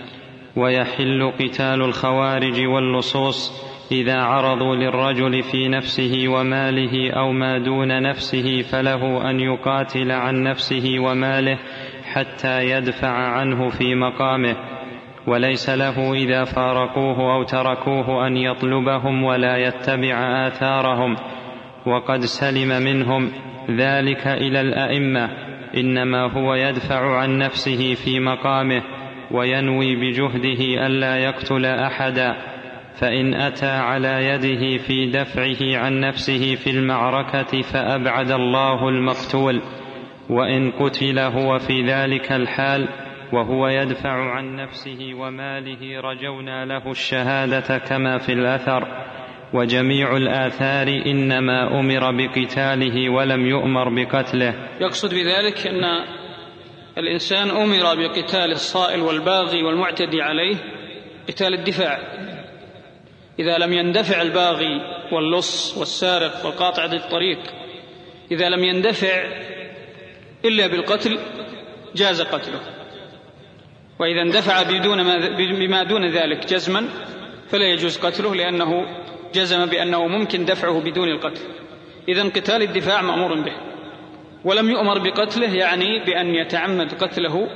S3: ويحل قتال الخوارج واللصوص إذا عرضوا للرجل في نفسه وماله أو ما دون نفسه فله أن يقاتل عن نفسه وماله حتى يدفع عنه في مقامه، وليس له إذا فارقوه أو تركوه أن يطلبهم ولا يتبع آثارهم، وقد سلم منهم ذلك إلى الأئمة، إنما هو يدفع عن نفسه في مقامه وينوي بجهده ألا يقتل أحدا، فإن أتى على يده في دفعه عن نفسه في المعركة فأبعد الله المقتول، وإن قتل هو في ذلك الحال وهو يدفع عن نفسه وماله رجونا له الشهادة كما في الأثر. وجميع الآثار إنما أمر بقتاله ولم يؤمر بقتله.
S2: يقصد بذلك أن الإنسان أمر بقتال الصائل والباغي والمعتدي عليه قتال الدفاع، إذا لم يندفع الباغي واللص والسارق والقاطع الطريق، إذا لم يندفع إلا بالقتل جاز قتله، وإذا اندفع بدون ما بما دون ذلك جزما فلا يجوز قتله، لأنه جزم بأنه ممكن دفعه بدون القتل. إذن قتال الدفاع مأمور به، ولم يؤمر بقتله يعني بأن يتعمد قتله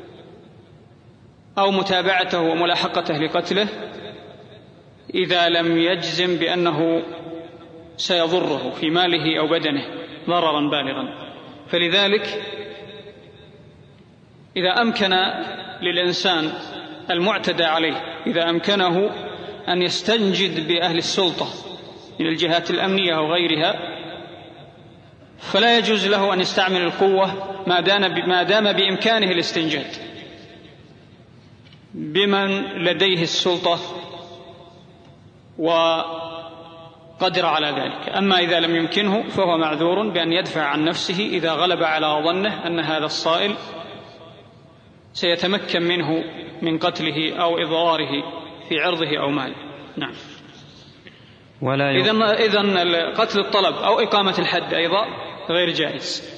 S2: أو متابعته وملاحقته لقتله إذا لم يجزم بأنه سيضره في ماله أو بدنه ضررا بالغا. فلذلك إذا أمكن للإنسان المعتدى عليه، إذا أمكنه أن يستنجد بأهل السلطة من الجهات الأمنية وغيرها، فلا يجوز له أن يستعمل القوة ما دام بإمكانه الاستنجاد بمن لديه السلطة وقدر على ذلك. أما إذا لم يمكنه فهو معذور بأن يدفع عن نفسه إذا غلب على ظنه أن هذا الصائل سيتمكن منه من قتله أو إضراره في عرضه أو ماله. نعم. إذن إذن قتل الطلب أو إقامة الحد أيضا غير جائز.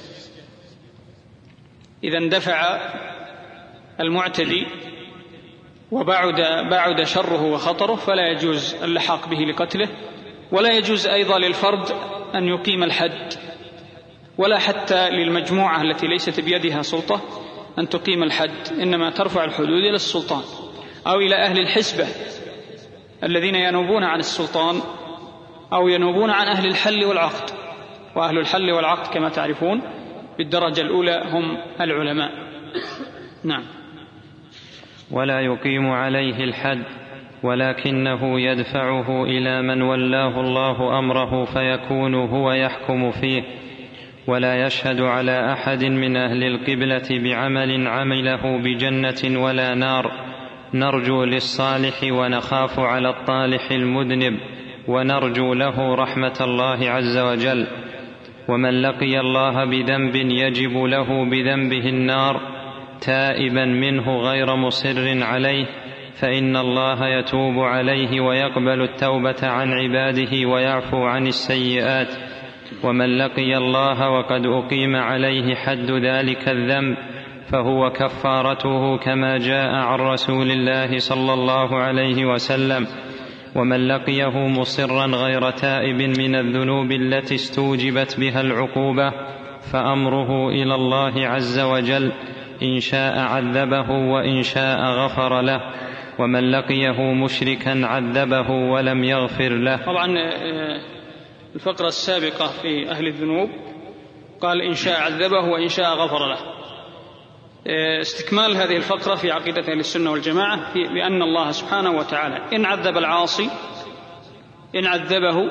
S2: إذا اندفع المعتدي وبعد بعد شره وخطره فلا يجوز اللحاق به لقتله، ولا يجوز أيضا للفرد أن يقيم الحد، ولا حتى للمجموعة التي ليست بيدها سلطة أن تقيم الحد، إنما ترفع الحدود إلى السلطان أو إلى أهل الحسبة الذين ينوبون عن السلطان أو ينوبون عن أهل الحل والعقد. وأهل الحل والعقد كما تعرفون بالدرجة الأولى هم العلماء. نعم.
S3: ولا يقيم عليه الحد، ولكنه يدفعه إلى من ولاه الله أمره فيكون هو يحكم فيه، ولا يشهد على أحد من أهل القبلة بعمل عمله بجنة ولا نار، نرجو للصالح ونخاف على الطالح المذنب، ونرجو له رحمة الله عز وجل. ومن لقي الله بذنب يجب له بذنبه النار تائبا منه غير مصر عليه، فإن الله يتوب عليه ويقبل التوبة عن عباده ويعفو عن السيئات. ومن لقي الله وقد أقيم عليه حد ذلك الذنب فهو كفارته كما جاء عن رسول الله صلى الله عليه وسلم. ومن لقيه مصرا غير تائب من الذنوب التي استوجبت بها العقوبة فأمره إلى الله عز وجل، إن شاء عذبه وإن شاء غفر له. ومن لقيه مشركا عذبه ولم يغفر له.
S2: طبعا الفقرة السابقة في أهل الذنوب قال إن شاء عذبه وإن شاء غفر له. استكمال هذه الفقرة في عقيدة أهل السنة والجماعة بأن الله سبحانه وتعالى إن عذب العاصي إن عذبه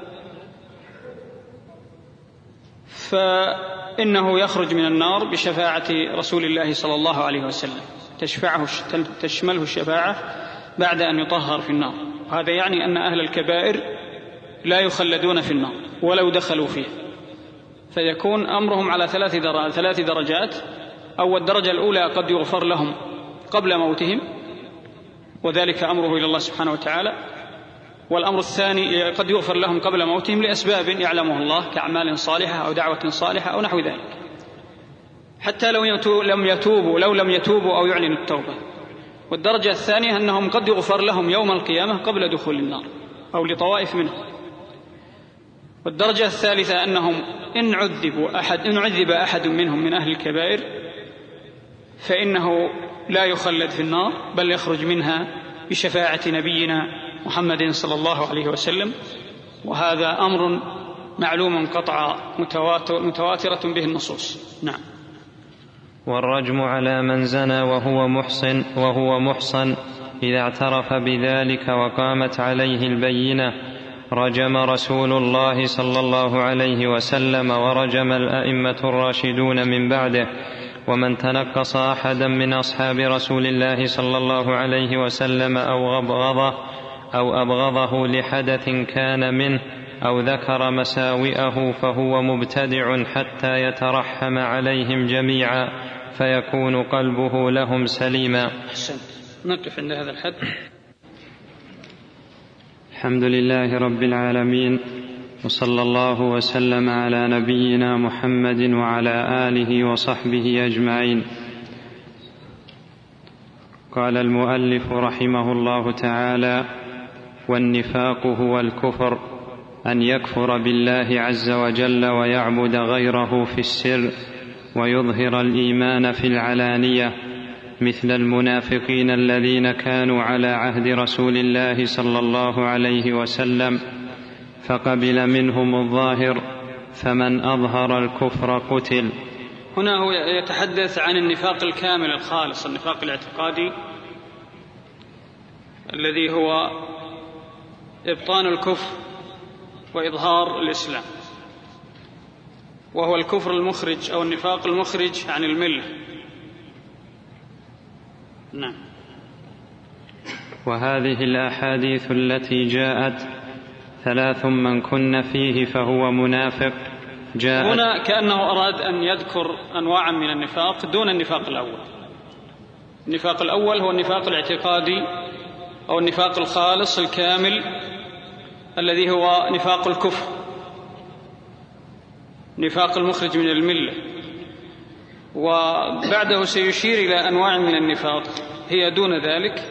S2: فإنه يخرج من النار بشفاعة رسول الله صلى الله عليه وسلم، تشفعه تشمله الشفاعة بعد أن يطهر في النار. هذا يعني أن أهل الكبائر لا يخلدون في النار ولو دخلوا فيه، فيكون أمرهم على ثلاث درجات, ثلاث درجات. أول الدرجة الأولى قد يغفر لهم قبل موتهم، وذلك أمره إلى الله سبحانه وتعالى. والأمر الثاني قد يغفر لهم قبل موتهم لأسباب يعلمه الله كأعمال صالحة أو دعوة صالحة أو نحو ذلك، حتى لو لم يتوبوا لو لم يتوبوا أو يعلنوا التوبة.
S1: والدرجة الثانية أنهم قد يغفر لهم يوم القيامة قبل دخول النار أو لطوائف منهم. والدرجة الثالثة أنهم إن عذبوا أحد إن عذب أحد منهم من أهل الكبائر فإنه لا يخلد في النار بل يخرج منها بشفاعة نبينا محمد صلى الله عليه وسلم، وهذا أمر معلوم قطعا متواترة به النصوص. نعم.
S3: والرجم على من زنى وهو محصن وهو محصن إذا اعترف بذلك وقامت عليه البينة رجم رسول الله صلى الله عليه وسلم ورجم الأئمة الراشدون من بعده، ومن تنقص أحدا من أصحاب رسول الله صلى الله عليه وسلم أو أبغضه أو أبغضه لحدث كان منه أو ذكر مساوئه فهو مبتدع حتى يترحم عليهم جميعا فيكون قلبه لهم سليما.
S1: أحسنت. نقف عند هذا الحد.
S3: الحمد لله رب العالمين، وصلى الله وسلم على نبينا محمد وعلى آله وصحبه أجمعين. قال المؤلف رحمه الله تعالى: والنفاق هو الكفر، أن يكفر بالله عز وجل ويعبد غيره في السر ويظهر الإيمان في العلانية، مثل المنافقين الذين كانوا على عهد رسول الله صلى الله عليه وسلم فقبل منهم الظاهر، فمن أظهر الكفر قتل.
S1: هنا هو يتحدث عن النفاق الكامل الخالص، النفاق الاعتقادي الذي هو إبطان الكفر وإظهار الإسلام، وهو الكفر المخرج أو النفاق المخرج عن الملة. نعم.
S3: وهذه الأحاديث التي جاءت ثلاث من كن فيه فهو منافق جاءت
S1: هنا كأنه أراد أن يذكر أنواعا من النفاق دون النفاق الأول. النفاق الأول هو النفاق الاعتقادي أو النفاق الخالص الكامل الذي هو نفاق الكفر، نفاق المخرج من الملة. وبعده سيشير إلى أنواع من النفاق هي دون ذلك،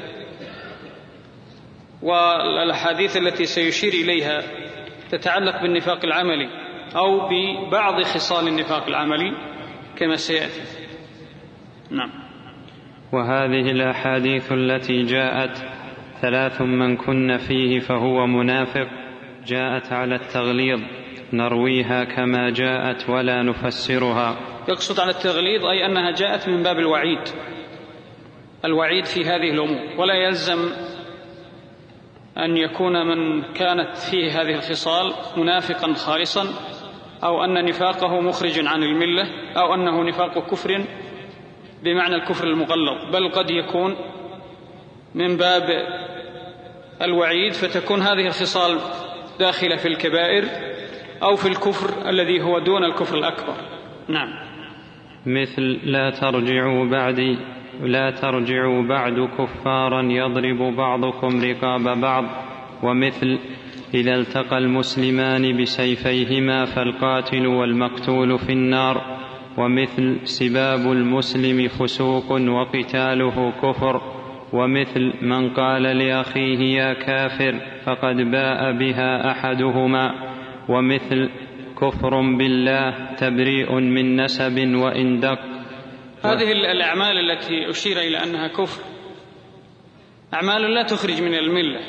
S1: والأحاديث التي سيشير إليها تتعلق بالنفاق العملي أو ببعض خصال النفاق العملي كما سيأتي. نعم.
S3: وهذه الأحاديث التي جاءت ثلاث من كن فيه فهو منافق جاءت على التغليظ، نرويها كما جاءت ولا نفسرها.
S1: يقصد على التغليظ أي أنها جاءت من باب الوعيد، الوعيد في هذه الأمور، ولا يلزم أن يكون من كانت فيه هذه الخصال منافقا خالصا، أو أن نفاقه مخرج عن الملة، أو أنه نفاق كفر بمعنى الكفر المغلظ، بل قد يكون من باب الوعيد فتكون هذه الخصال داخلة في الكبائر أو في الكفر الذي هو دون الكفر الأكبر. نعم.
S3: مثل لا ترجعوا بعدي لا ترجعوا بعد كفارا يضرب بعضكم رقاب بعض، ومثل إذا التقى المسلمان بسيفيهما فالقاتل والمقتول في النار، ومثل سباب المسلم فسوق وقتاله كفر، ومثل من قال لأخيه يا كافر فقد باء بها أحدهما، ومثل كفر بالله تبريء من نسب وإن دق.
S1: هذه الأعمال التي أشير إلى أنها كفر أعمال لا تخرج من الملة،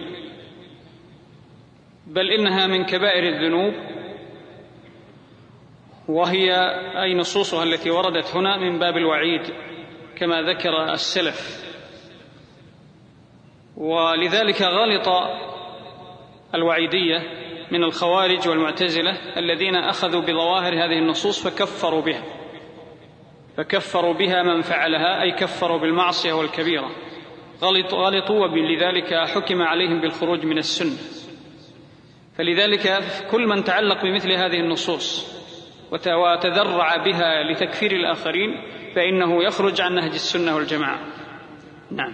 S1: بل إنها من كبائر الذنوب، وهي أي نصوصها التي وردت هنا من باب الوعيد كما ذكر السلف. ولذلك غلط الوعيدية من الخوارج والمعتزلة الذين أخذوا بظواهر هذه النصوص فكفروا بها فكفروا بها من فعلها، أي كفروا بالمعصية والكبيرة، غلطوا، ولذلك حكم عليهم بالخروج من السنة. فلذلك كل من تعلق بمثل هذه النصوص وتذرع بها لتكفير الآخرين فإنه يخرج عن نهج السنة والجماعة. نعم.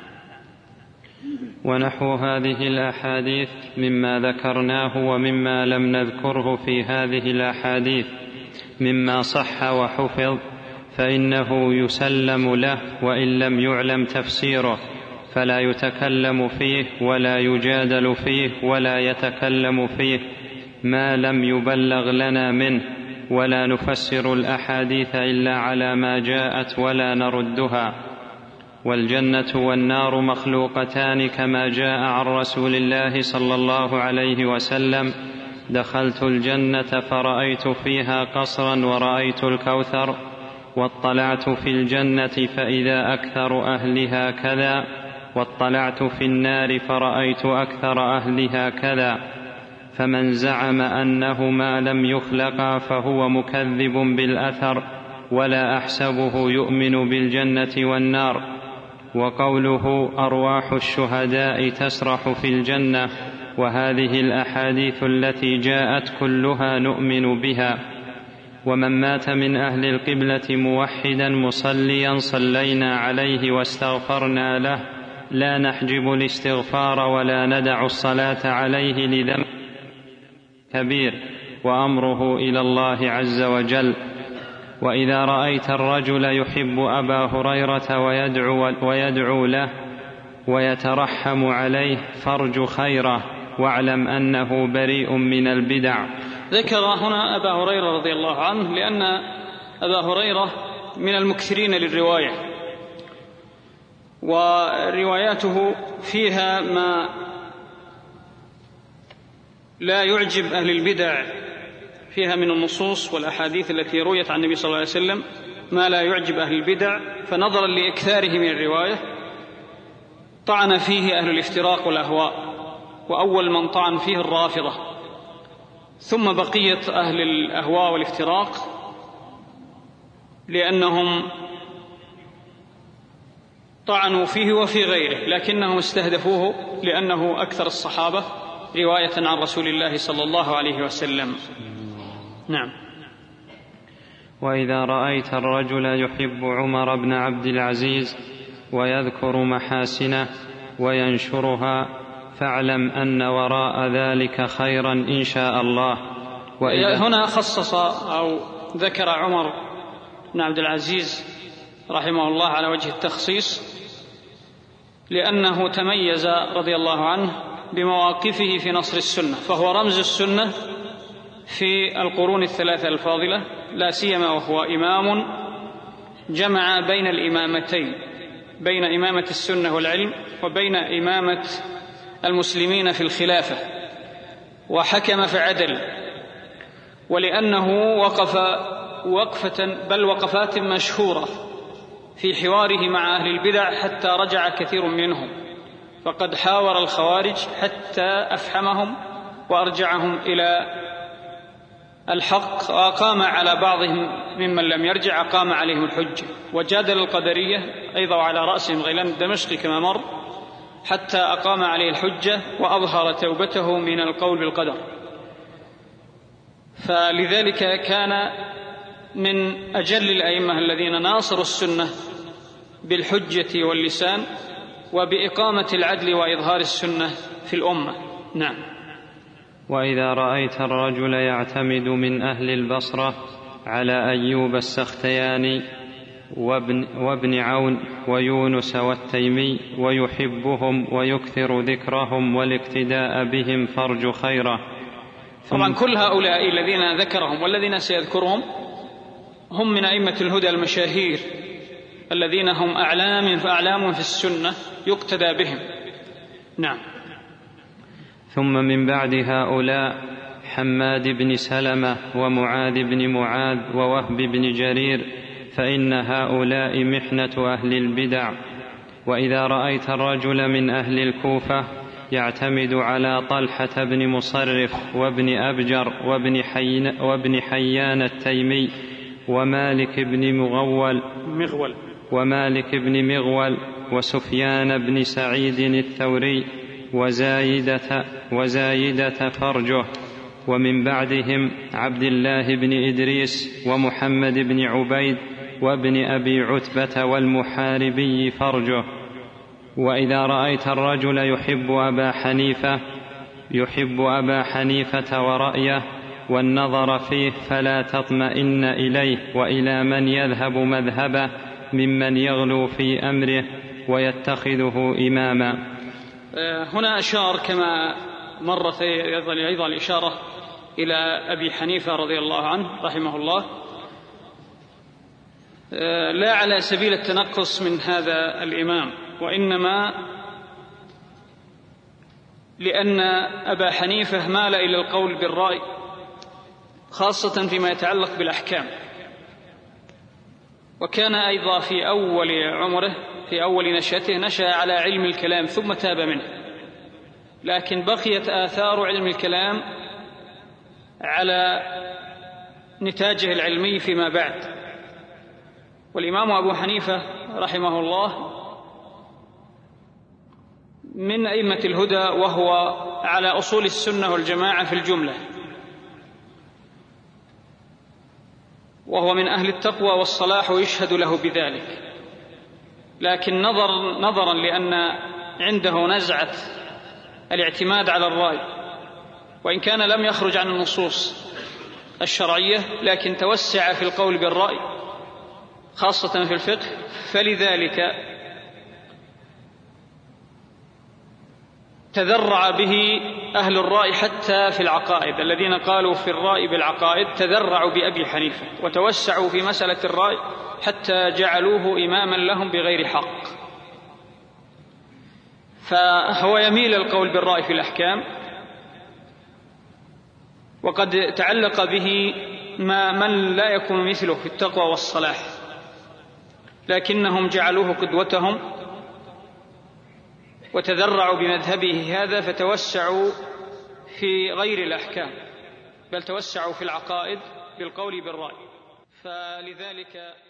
S3: ونحو هذه الأحاديث مما ذكرناه ومما لم نذكره في هذه الأحاديث مما صح وحفظ فإنه يسلم له وإن لم يعلم تفسيره، فلا يتكلم فيه ولا يجادل فيه ولا يتكلم فيه ما لم يبلغ لنا منه، ولا نفسر الأحاديث إلا على ما جاءت ولا نردها. والجنة والنار مخلوقتان كما جاء عن رسول الله صلى الله عليه وسلم: دخلت الجنة فرأيت فيها قصرا ورأيت الكوثر، واطلعت في الجنة فإذا أكثر أهلها كذا، واطلعت في النار فرأيت أكثر أهلها كذا. فمن زعم أنهما لم يخلقا فهو مكذب بالأثر، ولا أحسبه يؤمن بالجنة والنار. وقوله أرواح الشهداء تسرح في الجنة، وهذه الأحاديث التي جاءت كلها نؤمن بها. ومن مات من أهل القبلة موحدا مصليا صلينا عليه واستغفرنا له، لا نحجب الاستغفار ولا ندع الصلاة عليه لذنب كبير، وأمره إلى الله عز وجل. وإذا رأيت الرجل يحب أبا هريرة ويدعو, ويدعو له ويترحم عليه فارج خيره، واعلم أنه بريء من البدع.
S2: ذكر هنا أبا هريرة رضي الله عنه لأن أبا هريرة من المكثرين للرواية، ورواياته فيها ما لا يعجب أهل البدع، فيها من النصوص والأحاديث التي رويت عن النبي صلى الله عليه وسلم ما لا يعجب أهل البدع، فنظرا لإكثاره من الرواية طعن فيه أهل الافتراق والأهواء، وأول من طعن فيه الرافضة، ثم بقية أهل الأهواء والافتراق لأنهم طعنوا فيه وفي غيره، لكنهم استهدفوه لأنه أكثر الصحابة رواية عن رسول الله صلى الله عليه وسلم. نعم.
S3: وإذا رأيت الرجل يحب عمر بن عبد العزيز ويذكر محاسنه وينشرها فاعلم أن وراء ذلك خيرا إن شاء الله.
S2: هنا خصص أو ذكر عمر بن عبد العزيز رحمه الله على وجه التخصيص لأنه تميز رضي الله عنه بمواقفه في نصر السنة، فهو رمز السنة في القرون الثلاثة الفاضلة، لا سيما وهو إمام جمع بين الإمامتين، بين إمامة السنة والعلم وبين إمامة المسلمين في الخلافة، وحكم فعدل. ولأنه وقف وقفة بل وقفات مشهورة في حواره مع أهل البدع حتى رجع كثير منهم، فقد حاور الخوارج حتى أفحمهم وأرجعهم إلى الحق، وقام على بعضهم ممن لم يرجع قام عليهم الحجة، وجادل القدرية أيضا على رأسهم غيلان الدمشقي كما مر حتى أقام عليه الحجة وأظهر توبته من القول بالقدر. فلذلك كان من أجل الأئمة الذين ناصروا السنة بالحجة واللسان وبإقامة العدل وإظهار السنة في الأمة. نعم.
S3: وإذا رأيت الرجل يعتمد من أهل البصرة على أيوب السختياني وابن, وابن عون ويونس والتيمي ويحبهم ويكثر ذكرهم والاقتداء بهم فارج خيره.
S2: طبعا كل هؤلاء الذين ذكرهم والذين سيذكرهم هم من أئمة الهدى المشاهير الذين هم أعلام فأعلام في السنة يقتدى بهم. نعم.
S3: ثم من بعد هؤلاء حماد بن سلمة ومعاذ بن معاذ ووهب بن جرير، فإن هؤلاء محنة أهل البدع. وإذا رأيت الرجل من أهل الكوفة يعتمد على طلحة بن مصرف وابن أبجر وابن, حين وابن حيان التيمي ومالك بن مغول
S2: مغول
S3: ومالك بن مغول وسفيان بن سعيد الثوري وزايدة, وزايدة فرجه، ومن بعدهم عبد الله بن إدريس ومحمد بن عبيد وابن أبي عتبة والمحاربي فرجه. وإذا رأيت الرجل يحب أبا حنيفة يحب أبا حنيفة ورأيه والنظر فيه فلا تطمئن إليه وإلى من يذهب مذهبه ممن يغلو في أمره، ويتخذه إماما.
S1: هنا أشار كما مرت أيضا الإشارة إلى أبي حنيفة رضي الله عنه رحمه الله، لا على سبيل التنقص من هذا الإمام، وإنما لأن أبا حنيفة مال إلى القول بالرأي خاصة فيما يتعلق بالأحكام، وكان أيضا في أول عمره في أول نشأته نشأ على علم الكلام ثم تاب منه، لكن بقيت آثار علم الكلام على نتاجه العلمي فيما بعد. والإمام أبو حنيفة رحمه الله من أئمة الهدى، وهو على أصول السنة والجماعة في الجملة، وهو من أهل التقوى والصلاح ويشهد له بذلك، لكن نظر نظرا لأن عنده نزعة الاعتماد على الرأي، وإن كان لم يخرج عن النصوص الشرعية لكن توسع في القول بالرأي خاصة في الفقه، فلذلك تذرع به أهل الرأي حتى في العقائد، الذين قالوا في الرأي بالعقائد تذرعوا بأبي حنيفة وتوسعوا في مسألة الرأي حتى جعلوه إماما لهم بغير حق. فهو يميل القول بالرأي في الأحكام، وقد تعلق به ما من لا يكون مثله في التقوى والصلاح، لكنهم جعلوه قدوتهم وتذرعوا بمذهبه هذا، فتوسعوا في غير الأحكام، بل توسعوا في العقائد بالقول بالرأي. فلذلك